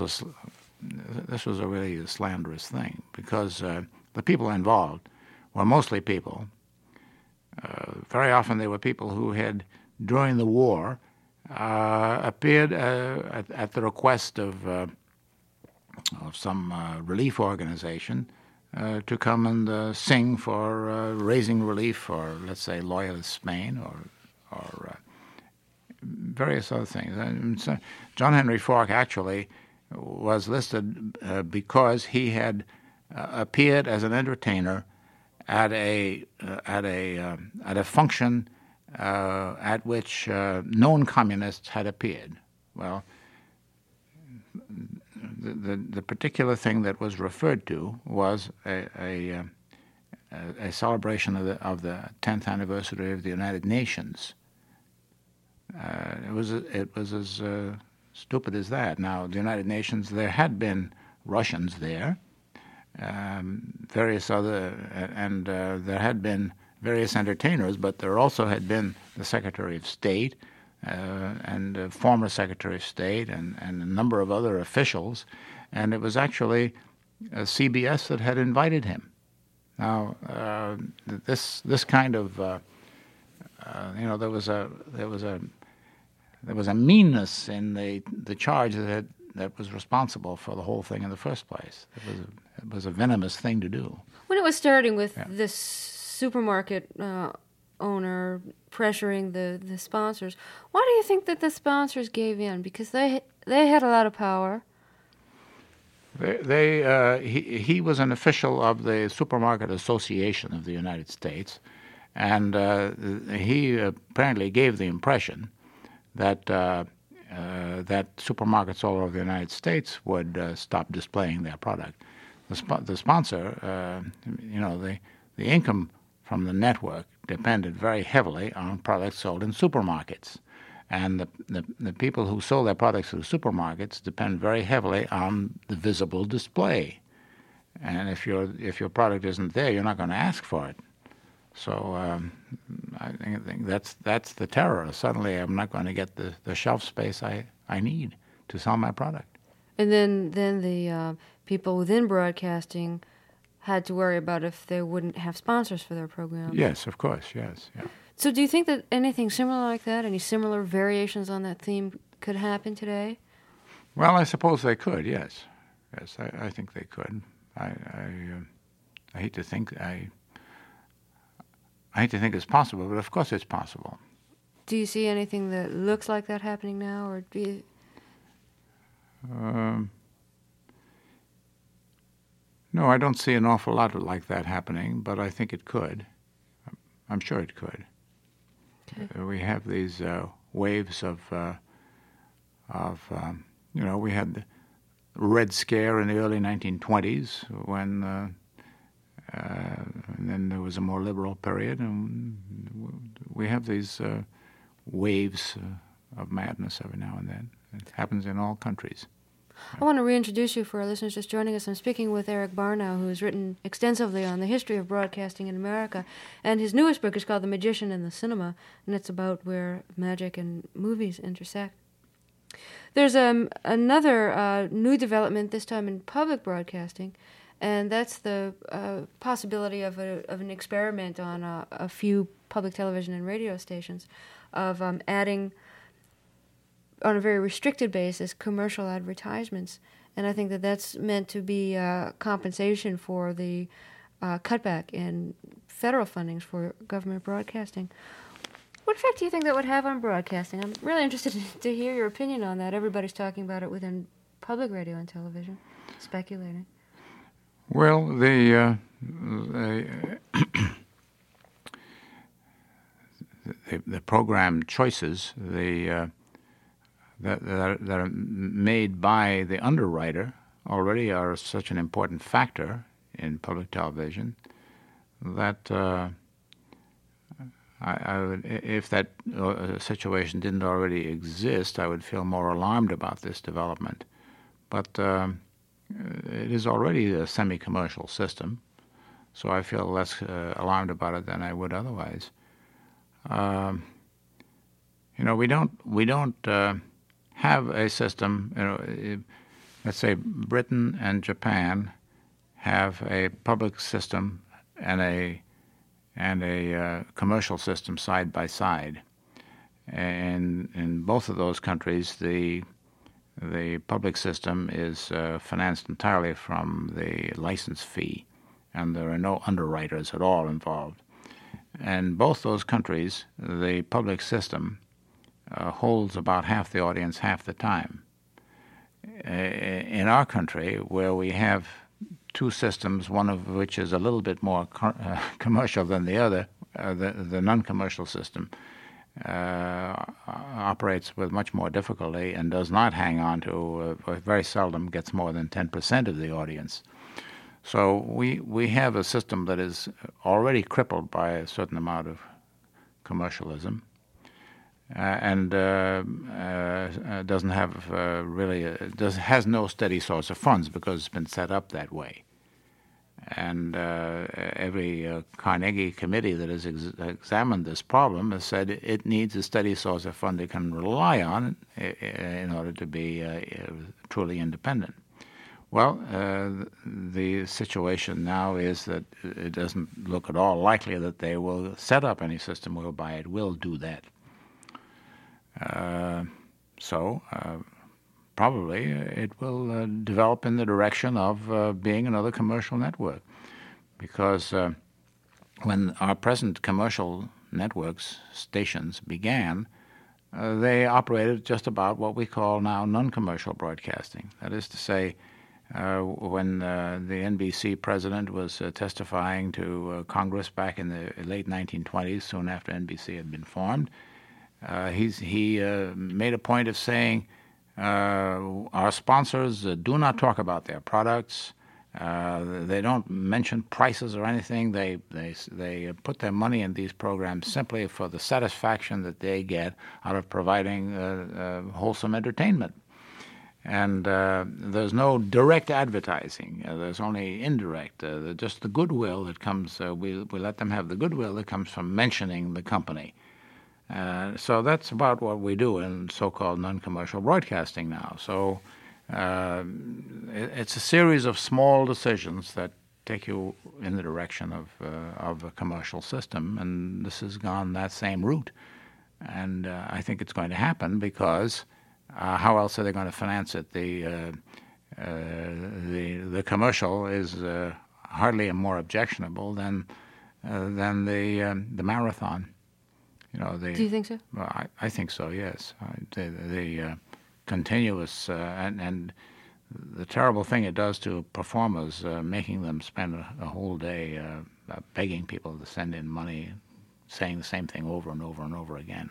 really slanderous thing, because the people involved were mostly people. Very often they were people who had, during the war, appeared at the request of some relief organization to come and sing for raising relief for, let's say, Loyalist Spain or various other things. And so John Henry Faulk actually was listed because he had appeared as an entertainer at a function at which known communists had appeared. Well, the particular thing that was referred to was a celebration of the 10th anniversary of the United Nations. It was as stupid as that. Now, the United Nations, there had been Russians there, various other, and there had been various entertainers, but there also had been the Secretary of State and former Secretary of State and a number of other officials, and it was actually CBS that had invited him. Now, this kind of there was a meanness in the charge that was responsible for the whole thing in the first place. It was a venomous thing to do. When it was starting with this supermarket owner pressuring the sponsors, why do you think that the sponsors gave in? Because they had a lot of power. He was an official of the Supermarket Association of the United States, And he apparently gave the impression that that supermarkets all over the United States would stop displaying their product. The sponsor, the income from the network depended very heavily on products sold in supermarkets. And the people who sold their products through supermarkets depend very heavily on the visible display. And if your product isn't there, you're not going to ask for it. So I think that's the terror. Suddenly, I'm not going to get the shelf space I need to sell my product. And then the people within broadcasting had to worry about if they wouldn't have sponsors for their programs. Yes, of course, yes. Yeah. So do you think that anything similar like that, any similar variations on that theme could happen today? Well, I suppose they could, yes. Yes, I think they could. I hate to think it's possible, but of course it's possible. Do you see anything that looks like that happening now, or do you? No, I don't see an awful lot like that happening, but I think it could. I'm sure it could. Okay. We have these waves of we had the Red Scare in the early 1920s when and then there was a more liberal period, and we have these waves of madness every now and then. It happens in all countries. I want to reintroduce you for our listeners just joining us. I'm speaking with Eric Barnow, who has written extensively on the history of broadcasting in America, and his newest book is called The Magician and the Cinema, and it's about where magic and movies intersect. There's another new development, this time in public broadcasting, and that's the possibility of an experiment on a few public television and radio stations of adding, on a very restricted basis, commercial advertisements. And I think that that's meant to be compensation for the cutback in federal fundings for government broadcasting. What effect do you think that would have on broadcasting? I'm really interested to hear your opinion on that. Everybody's talking about it within public radio and television, speculating. Well, the program choices that are made by the underwriter already are such an important factor in public television that I would, if that situation didn't already exist, I would feel more alarmed about this development. But it is already a semi-commercial system, so I feel less alarmed about it than I would otherwise. We don't have a system. Let's say Britain and Japan have a public system and a commercial system side by side, and in both of those countries, the public system is financed entirely from the license fee, and there are no underwriters at all involved. And both those countries, the public system holds about half the audience half the time. In our country, where we have two systems, one of which is a little bit more commercial than the other, the non-commercial system operates with much more difficulty and does not hang on to, very seldom gets more than 10% of the audience. So we have a system that is already crippled by a certain amount of commercialism, and doesn't have has no steady source of funds because it's been set up that way. And every Carnegie committee that has examined this problem has said it needs a steady source of fund it can rely on in order to be truly independent. Well, the situation now is that it doesn't look at all likely that they will set up any system whereby it will do that. So probably it will develop in the direction of being another commercial network, because when our present commercial networks, stations, began, they operated just about what we call now non-commercial broadcasting. That is to say, when the NBC president was testifying to Congress back in the late 1920s, soon after NBC had been formed. He made a point of saying, our sponsors do not talk about their products. They don't mention prices or anything. They put their money in these programs simply for the satisfaction that they get out of providing wholesome entertainment. And there's no direct advertising. There's only indirect. Just the goodwill that comes. We let them have the goodwill that comes from mentioning the company. So that's about what we do in so-called non-commercial broadcasting now. So it's a series of small decisions that take you in the direction of a commercial system, and this has gone that same route. And I think it's going to happen because how else are they going to finance it? The commercial is hardly more objectionable than the marathon. Do you think so? Well, I think so. Yes, the continuous and the terrible thing it does to performers, making them spend a whole day begging people to send in money, saying the same thing over and over and over again.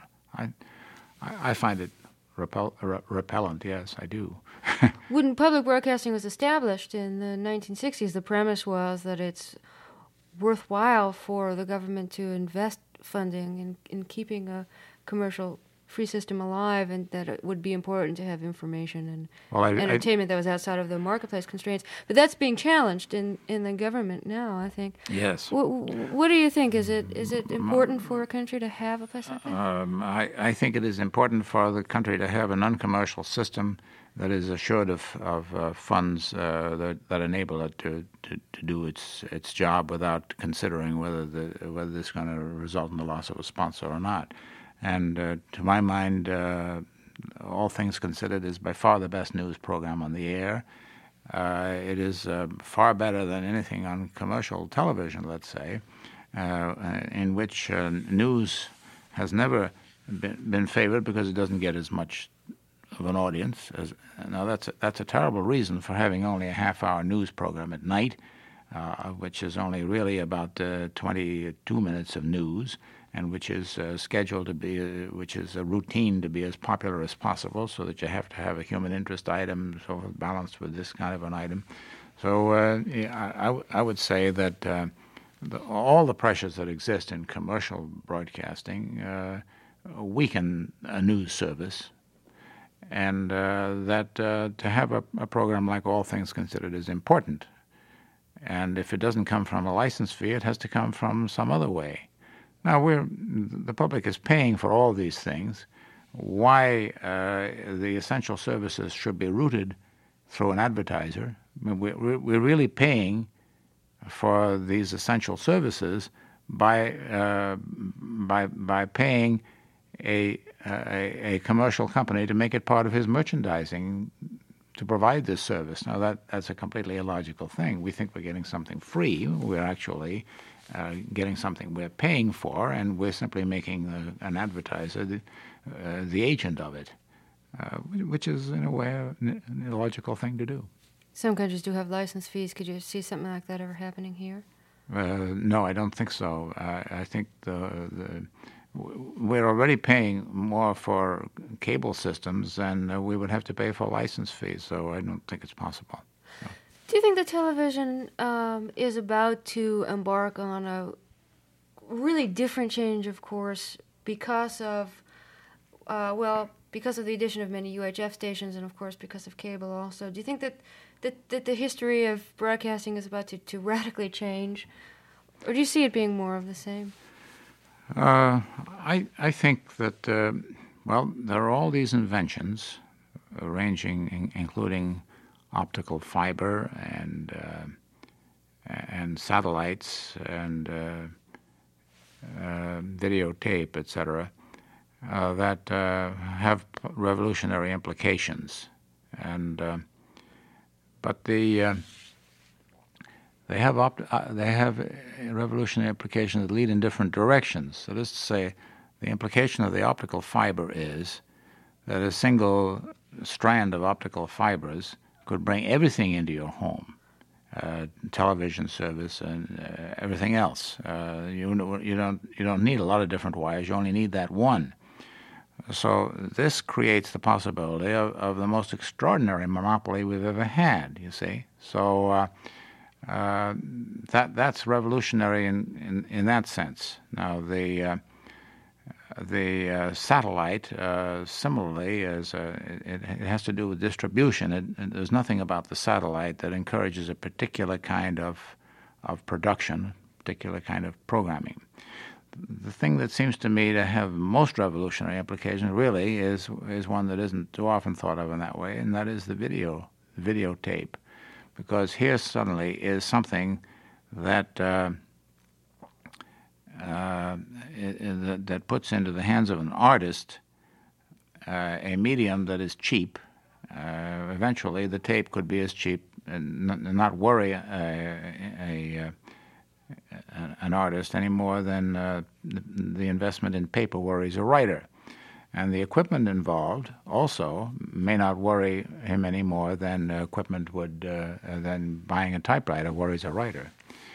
I find it repellent. Yes, I do. When public broadcasting was established in the 1960s, the premise was that it's worthwhile for the government to invest funding in keeping a commercial free system alive, and that it would be important to have information and entertainment that was outside of the marketplace constraints. But that's being challenged in the government now, I think. Yes. What do you think? Is it important for a country to have a place like that? I think it is important for the country to have an uncommercial system that is assured of funds that enable it to do its job without considering whether this is going to result in the loss of a sponsor or not. And to my mind, All Things Considered is by far the best news program on the air. It is far better than anything on commercial television, let's say, in which news has never been favored because it doesn't get as much of an audience. Now that's a terrible reason for having only a half-hour news program at night, which is only really about 22 minutes of news, and which is scheduled to be, which is a routine to be as popular as possible, so that you have to have a human interest item sort of balanced with this kind of an item. So I would say that all the pressures that exist in commercial broadcasting weaken a news service, and that to have a program like All Things Considered is important. And if it doesn't come from a license fee, it has to come from some other way. Now, the public is paying for all these things. Why the essential services should be routed through an advertiser? I mean, we're really paying for these essential services by paying a commercial company to make it part of his merchandising to provide this service. Now, that's a completely illogical thing. We think we're getting something free. We're actually getting something we're paying for, and we're simply making an advertiser the agent of it, which is, in a way, an illogical thing to do. Some countries do have license fees. Could you see something like that ever happening here? No, I don't think so. I think we're already paying more for cable systems than we would have to pay for license fees, so I don't think it's possible. No. Do you think that television is about to embark on a really different change of course because of, because of the addition of many UHF stations and, of course, because of cable also? Do you think that the history of broadcasting is about to radically change, or do you see it being more of the same? I think that, there are all these inventions, including optical fiber and satellites and videotape, etc., that have revolutionary implications, but they have revolutionary implications that lead in different directions. So, this is to say, the implication of the optical fiber is that a single strand of optical fibers could bring everything into your home, television service and everything else. You don't need a lot of different wires. You only need that one. So this creates the possibility of the most extraordinary monopoly we've ever had, you see. So that's revolutionary in that sense. Now, the satellite, similarly, it has to do with distribution. There's nothing about the satellite that encourages a particular kind of production, particular kind of programming. The thing that seems to me to have most revolutionary applications really is one that isn't too often thought of in that way, and that is the videotape, because here suddenly is something that that puts into the hands of an artist a medium that is cheap. Eventually, the tape could be as cheap and not worry an artist any more than the investment in paper worries a writer. And the equipment involved also may not worry him any more than equipment would, than buying a typewriter worries a writer.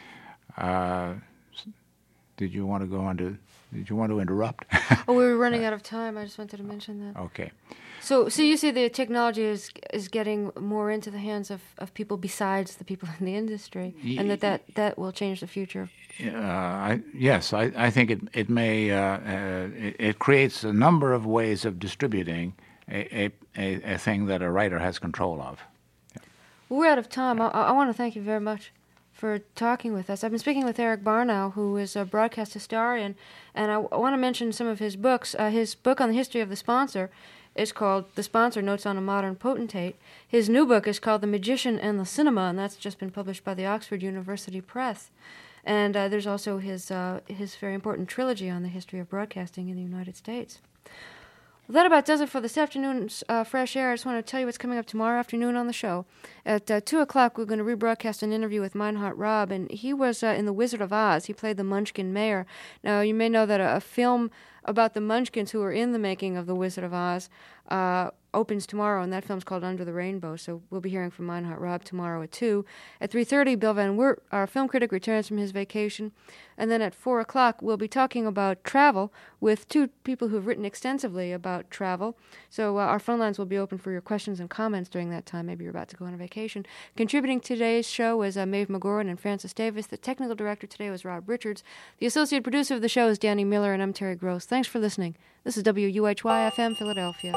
Did you want to interrupt? Oh, we were running out of time. I just wanted to mention that. Okay. So you see the technology is getting more into the hands of people besides the people in the industry, and that will change the future. Yes, I think it may. It creates a number of ways of distributing a thing that a writer has control of. Yeah. Well, we're out of time. I want to thank you very much for talking with us. I've been speaking with Eric Barnow, who is a broadcast historian, and I want to mention some of his books. His book on the history of the sponsor is called The Sponsor, Notes on a Modern Potentate. His new book is called The Magician and the Cinema, and that's just been published by the Oxford University Press. And there's also his very important trilogy on the history of broadcasting in the United States. Well, that about does it for this afternoon's Fresh Air. I just want to tell you what's coming up tomorrow afternoon on the show. At 2 o'clock, we're going to rebroadcast an interview with Meinhard Robb, and he was in The Wizard of Oz. He played the Munchkin mayor. Now, you may know that a film about the Munchkins who were in the making of The Wizard of Oz opens tomorrow, and that film's called Under the Rainbow, so we'll be hearing from Meinhard Robb tomorrow at 2. At 3:30, Bill Van Wert, our film critic, returns from his vacation, and then at 4 o'clock, we'll be talking about travel with two people who've written extensively about travel, so our phone lines will be open for your questions and comments during that time. Maybe you're about to go on a vacation. Contributing to today's show was Maeve McGoran and Francis Davis. The technical director today was Rob Richards. The associate producer of the show is Danny Miller, and I'm Terry Gross. Thanks for listening. This is WUHY-FM, Philadelphia.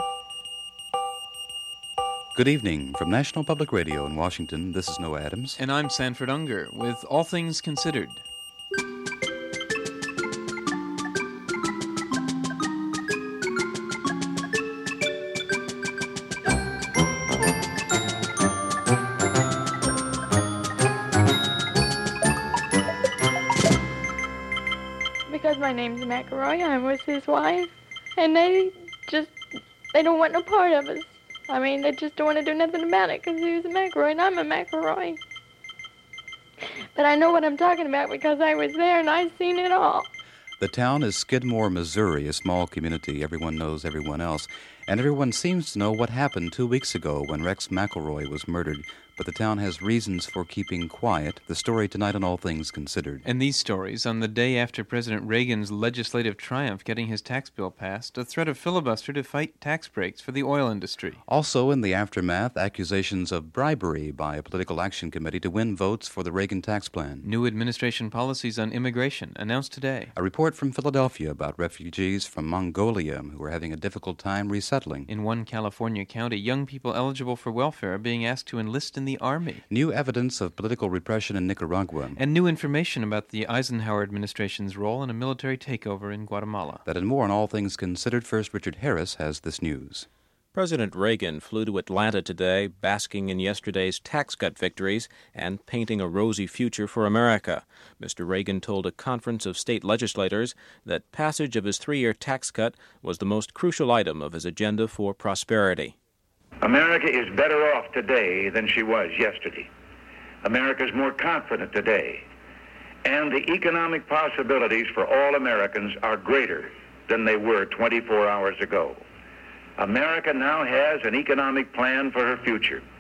Good evening. From National Public Radio in Washington, this is Noah Adams. And I'm Sanford Unger with All Things Considered. Because my name's McElroy, I'm with his wife, and they don't want no part of us. I mean, they just don't want to do nothing about it because he was a McElroy and I'm a McElroy. But I know what I'm talking about because I was there and I've seen it all. The town is Skidmore, Missouri, a small community. Everyone knows everyone else. And everyone seems to know what happened 2 weeks ago when Rex McElroy was murdered. But the town has reasons for keeping quiet. The story tonight on All Things Considered. And these stories, on the day after President Reagan's legislative triumph getting his tax bill passed, a threat of filibuster to fight tax breaks for the oil industry. Also in the aftermath, accusations of bribery by a political action committee to win votes for the Reagan tax plan. New administration policies on immigration announced today. A report from Philadelphia about refugees from Mongolia who are having a difficult time resettling. In one California county, young people eligible for welfare are being asked to enlist in the Army. New evidence of political repression in Nicaragua. And new information about the Eisenhower administration's role in a military takeover in Guatemala. That and more on All Things Considered. First, Richard Harris has this news. President Reagan flew to Atlanta today, basking in yesterday's tax cut victories and painting a rosy future for America. Mr. Reagan told a conference of state legislators that passage of his 3-year tax cut was the most crucial item of his agenda for prosperity. America is better off today than she was yesterday. America is more confident today. And the economic possibilities for all Americans are greater than they were 24 hours ago. America now has an economic plan for her future.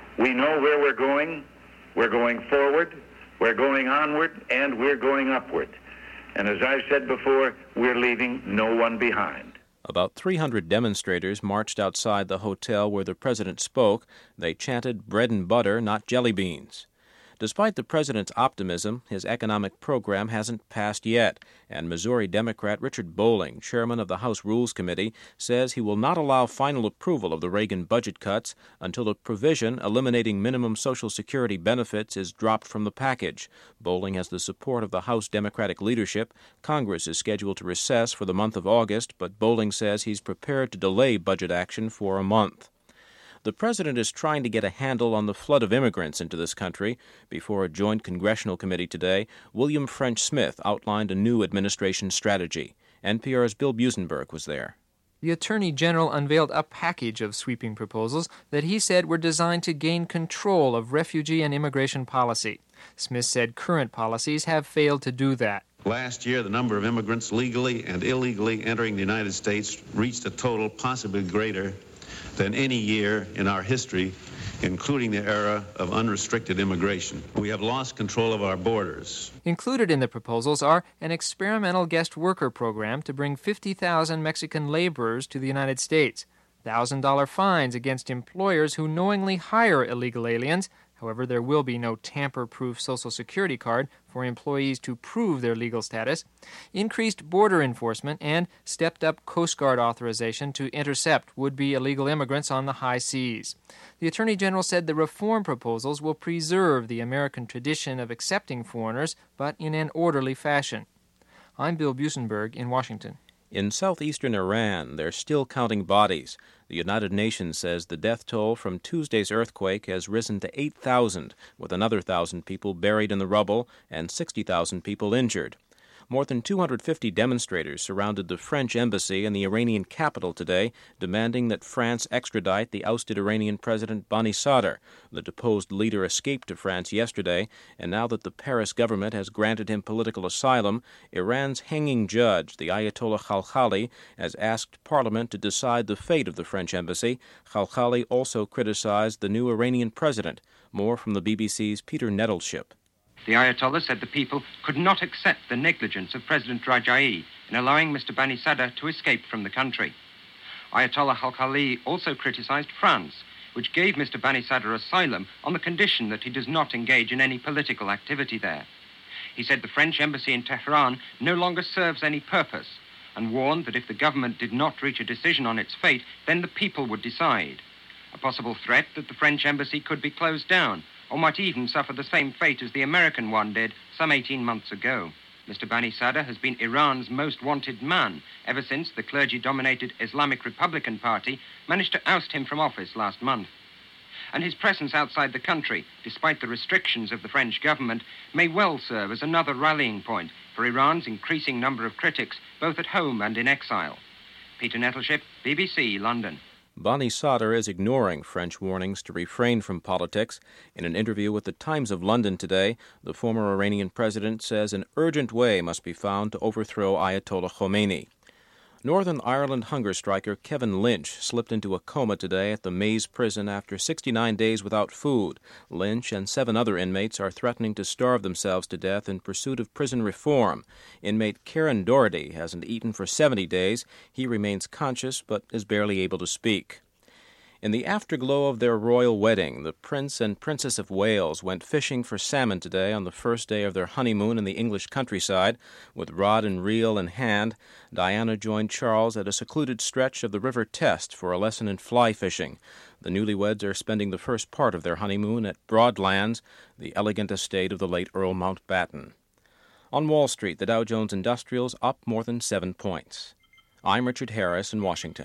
We know where we're going. We're going forward, we're going onward, and we're going upward. And as I've said before, we're leaving no one behind. About 300 demonstrators marched outside the hotel where the president spoke. They chanted, "Bread and butter, not jelly beans." Despite the president's optimism, his economic program hasn't passed yet, and Missouri Democrat Richard Bolling, chairman of the House Rules Committee, says he will not allow final approval of the Reagan budget cuts until a provision eliminating minimum Social Security benefits is dropped from the package. Bolling has the support of the House Democratic leadership. Congress is scheduled to recess for the month of August, but Bolling says he's prepared to delay budget action for a month. The president is trying to get a handle on the flood of immigrants into this country. Before a joint congressional committee today, William French Smith outlined a new administration strategy. NPR's Bill Busenberg was there. The Attorney General unveiled a package of sweeping proposals that he said were designed to gain control of refugee and immigration policy. Smith said current policies have failed to do that. Last year, the number of immigrants legally and illegally entering the United States reached a total possibly greater than any year in our history, including the era of unrestricted immigration. We have lost control of our borders. Included in the proposals are an experimental guest worker program to bring 50,000 Mexican laborers to the United States, $1,000 fines against employers who knowingly hire illegal aliens. However, there will be no tamper-proof Social Security card for employees to prove their legal status, increased border enforcement, and stepped-up Coast Guard authorization to intercept would-be illegal immigrants on the high seas. The Attorney General said the reform proposals will preserve the American tradition of accepting foreigners, but in an orderly fashion. I'm Bill Busenberg in Washington. In southeastern Iran, they're still counting bodies. The United Nations says the death toll from Tuesday's earthquake has risen to 8,000, with another 1,000 people buried in the rubble and 60,000 people injured. More than 250 demonstrators surrounded the French embassy in the Iranian capital today, demanding that France extradite the ousted Iranian President Bani Sadr. The deposed leader escaped to France yesterday, and now that the Paris government has granted him political asylum, Iran's hanging judge, the Ayatollah Khalkhali, has asked Parliament to decide the fate of the French embassy. Khalkhali also criticized the new Iranian president. More from the BBC's Peter Nettleship. The Ayatollah said the people could not accept the negligence of President Raja'i in allowing Mr. Bani Sadr to escape from the country. Ayatollah Khalkhali also criticized France, which gave Mr. Bani Sadr asylum on the condition that he does not engage in any political activity there. He said the French embassy in Tehran no longer serves any purpose, and warned that if the government did not reach a decision on its fate, then the people would decide. A possible threat that the French embassy could be closed down, or might even suffer the same fate as the American one did some 18 months ago. Mr. Bani Sadr has been Iran's most wanted man ever since the clergy-dominated Islamic Republican Party managed to oust him from office last month. And his presence outside the country, despite the restrictions of the French government, may well serve as another rallying point for Iran's increasing number of critics, both at home and in exile. Peter Nettleship, BBC, London. Bani Sadr is ignoring French warnings to refrain from politics. In an interview with the Times of London today, the former Iranian president says an urgent way must be found to overthrow Ayatollah Khomeini. Northern Ireland hunger striker Kevin Lynch slipped into a coma today at the Maze prison after 69 days without food. Lynch and 7 other inmates are threatening to starve themselves to death in pursuit of prison reform. Inmate Kieran Doherty hasn't eaten for 70 days. He remains conscious but is barely able to speak. In the afterglow of their royal wedding, the Prince and Princess of Wales went fishing for salmon today on the first day of their honeymoon in the English countryside. With rod and reel in hand, Diana joined Charles at a secluded stretch of the River Test for a lesson in fly fishing. The newlyweds are spending the first part of their honeymoon at Broadlands, the elegant estate of the late Earl Mountbatten. On Wall Street, the Dow Jones Industrials up more than 7 points. I'm Richard Harris in Washington.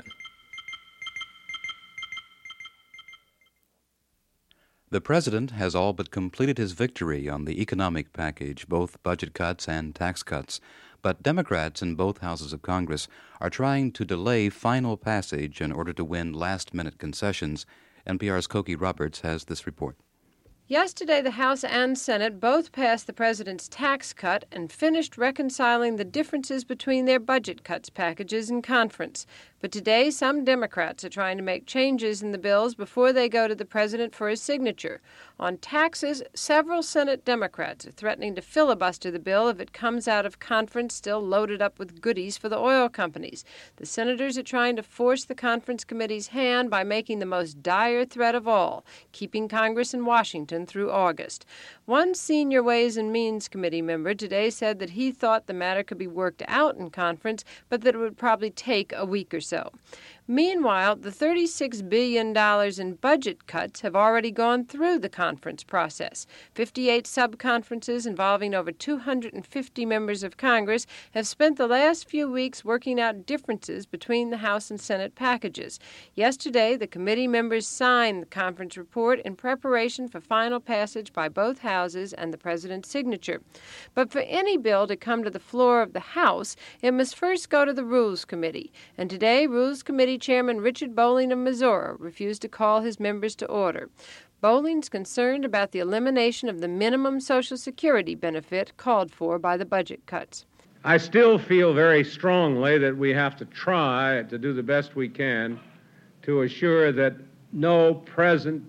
The president has all but completed his victory on the economic package, both budget cuts and tax cuts. But Democrats in both houses of Congress are trying to delay final passage in order to win last-minute concessions. NPR's Cokie Roberts has this report. Yesterday, the House and Senate both passed the president's tax cut and finished reconciling the differences between their budget cuts packages in conference. But today, some Democrats are trying to make changes in the bills before they go to the president for his signature. On taxes, several Senate Democrats are threatening to filibuster the bill if it comes out of conference still loaded up with goodies for the oil companies. The senators are trying to force the conference committee's hand by making the most dire threat of all, keeping Congress in Washington through August. One senior Ways and Means Committee member today said that he thought the matter could be worked out in conference, but that it would probably take a week or so. Meanwhile, the $36 billion in budget cuts have already gone through the conference process. 58 sub-conferences involving over 250 members of Congress have spent the last few weeks working out differences between the House and Senate packages. Yesterday, the committee members signed the conference report in preparation for final passage by both houses and the president's signature. But for any bill to come to the floor of the House, it must first go to the Rules Committee. And today, Rules Committee Chairman Richard Bolling of Missouri refused to call his members to order. Bolling's concerned about the elimination of the minimum Social Security benefit called for by the budget cuts. I still feel very strongly that we have to try to do the best we can to assure that no present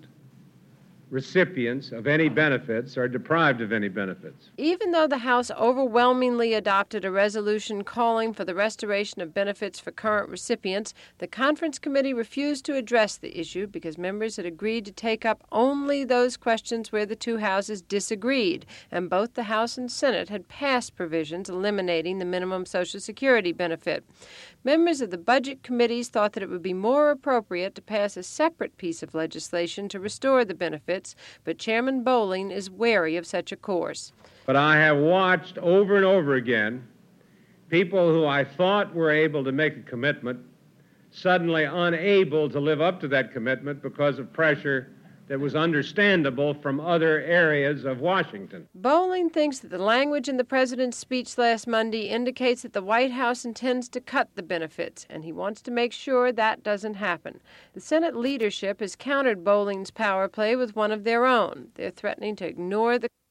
recipients of any benefits are deprived of any benefits. Even though the House overwhelmingly adopted a resolution calling for the restoration of benefits for current recipients, the Conference Committee refused to address the issue because members had agreed to take up only those questions where the two houses disagreed, and both the House and Senate had passed provisions eliminating the minimum Social Security benefit. Members of the budget committees thought that it would be more appropriate to pass a separate piece of legislation to restore the benefits, but Chairman Bolling is wary of such a course. But I have watched over and over again people who I thought were able to make a commitment suddenly unable to live up to that commitment because of pressure that was understandable from other areas of Washington. Bolling thinks that the language in the president's speech last Monday indicates that the White House intends to cut the benefits, and he wants to make sure that doesn't happen. The Senate leadership has countered Bolling's power play with one of their own. They're threatening to ignore the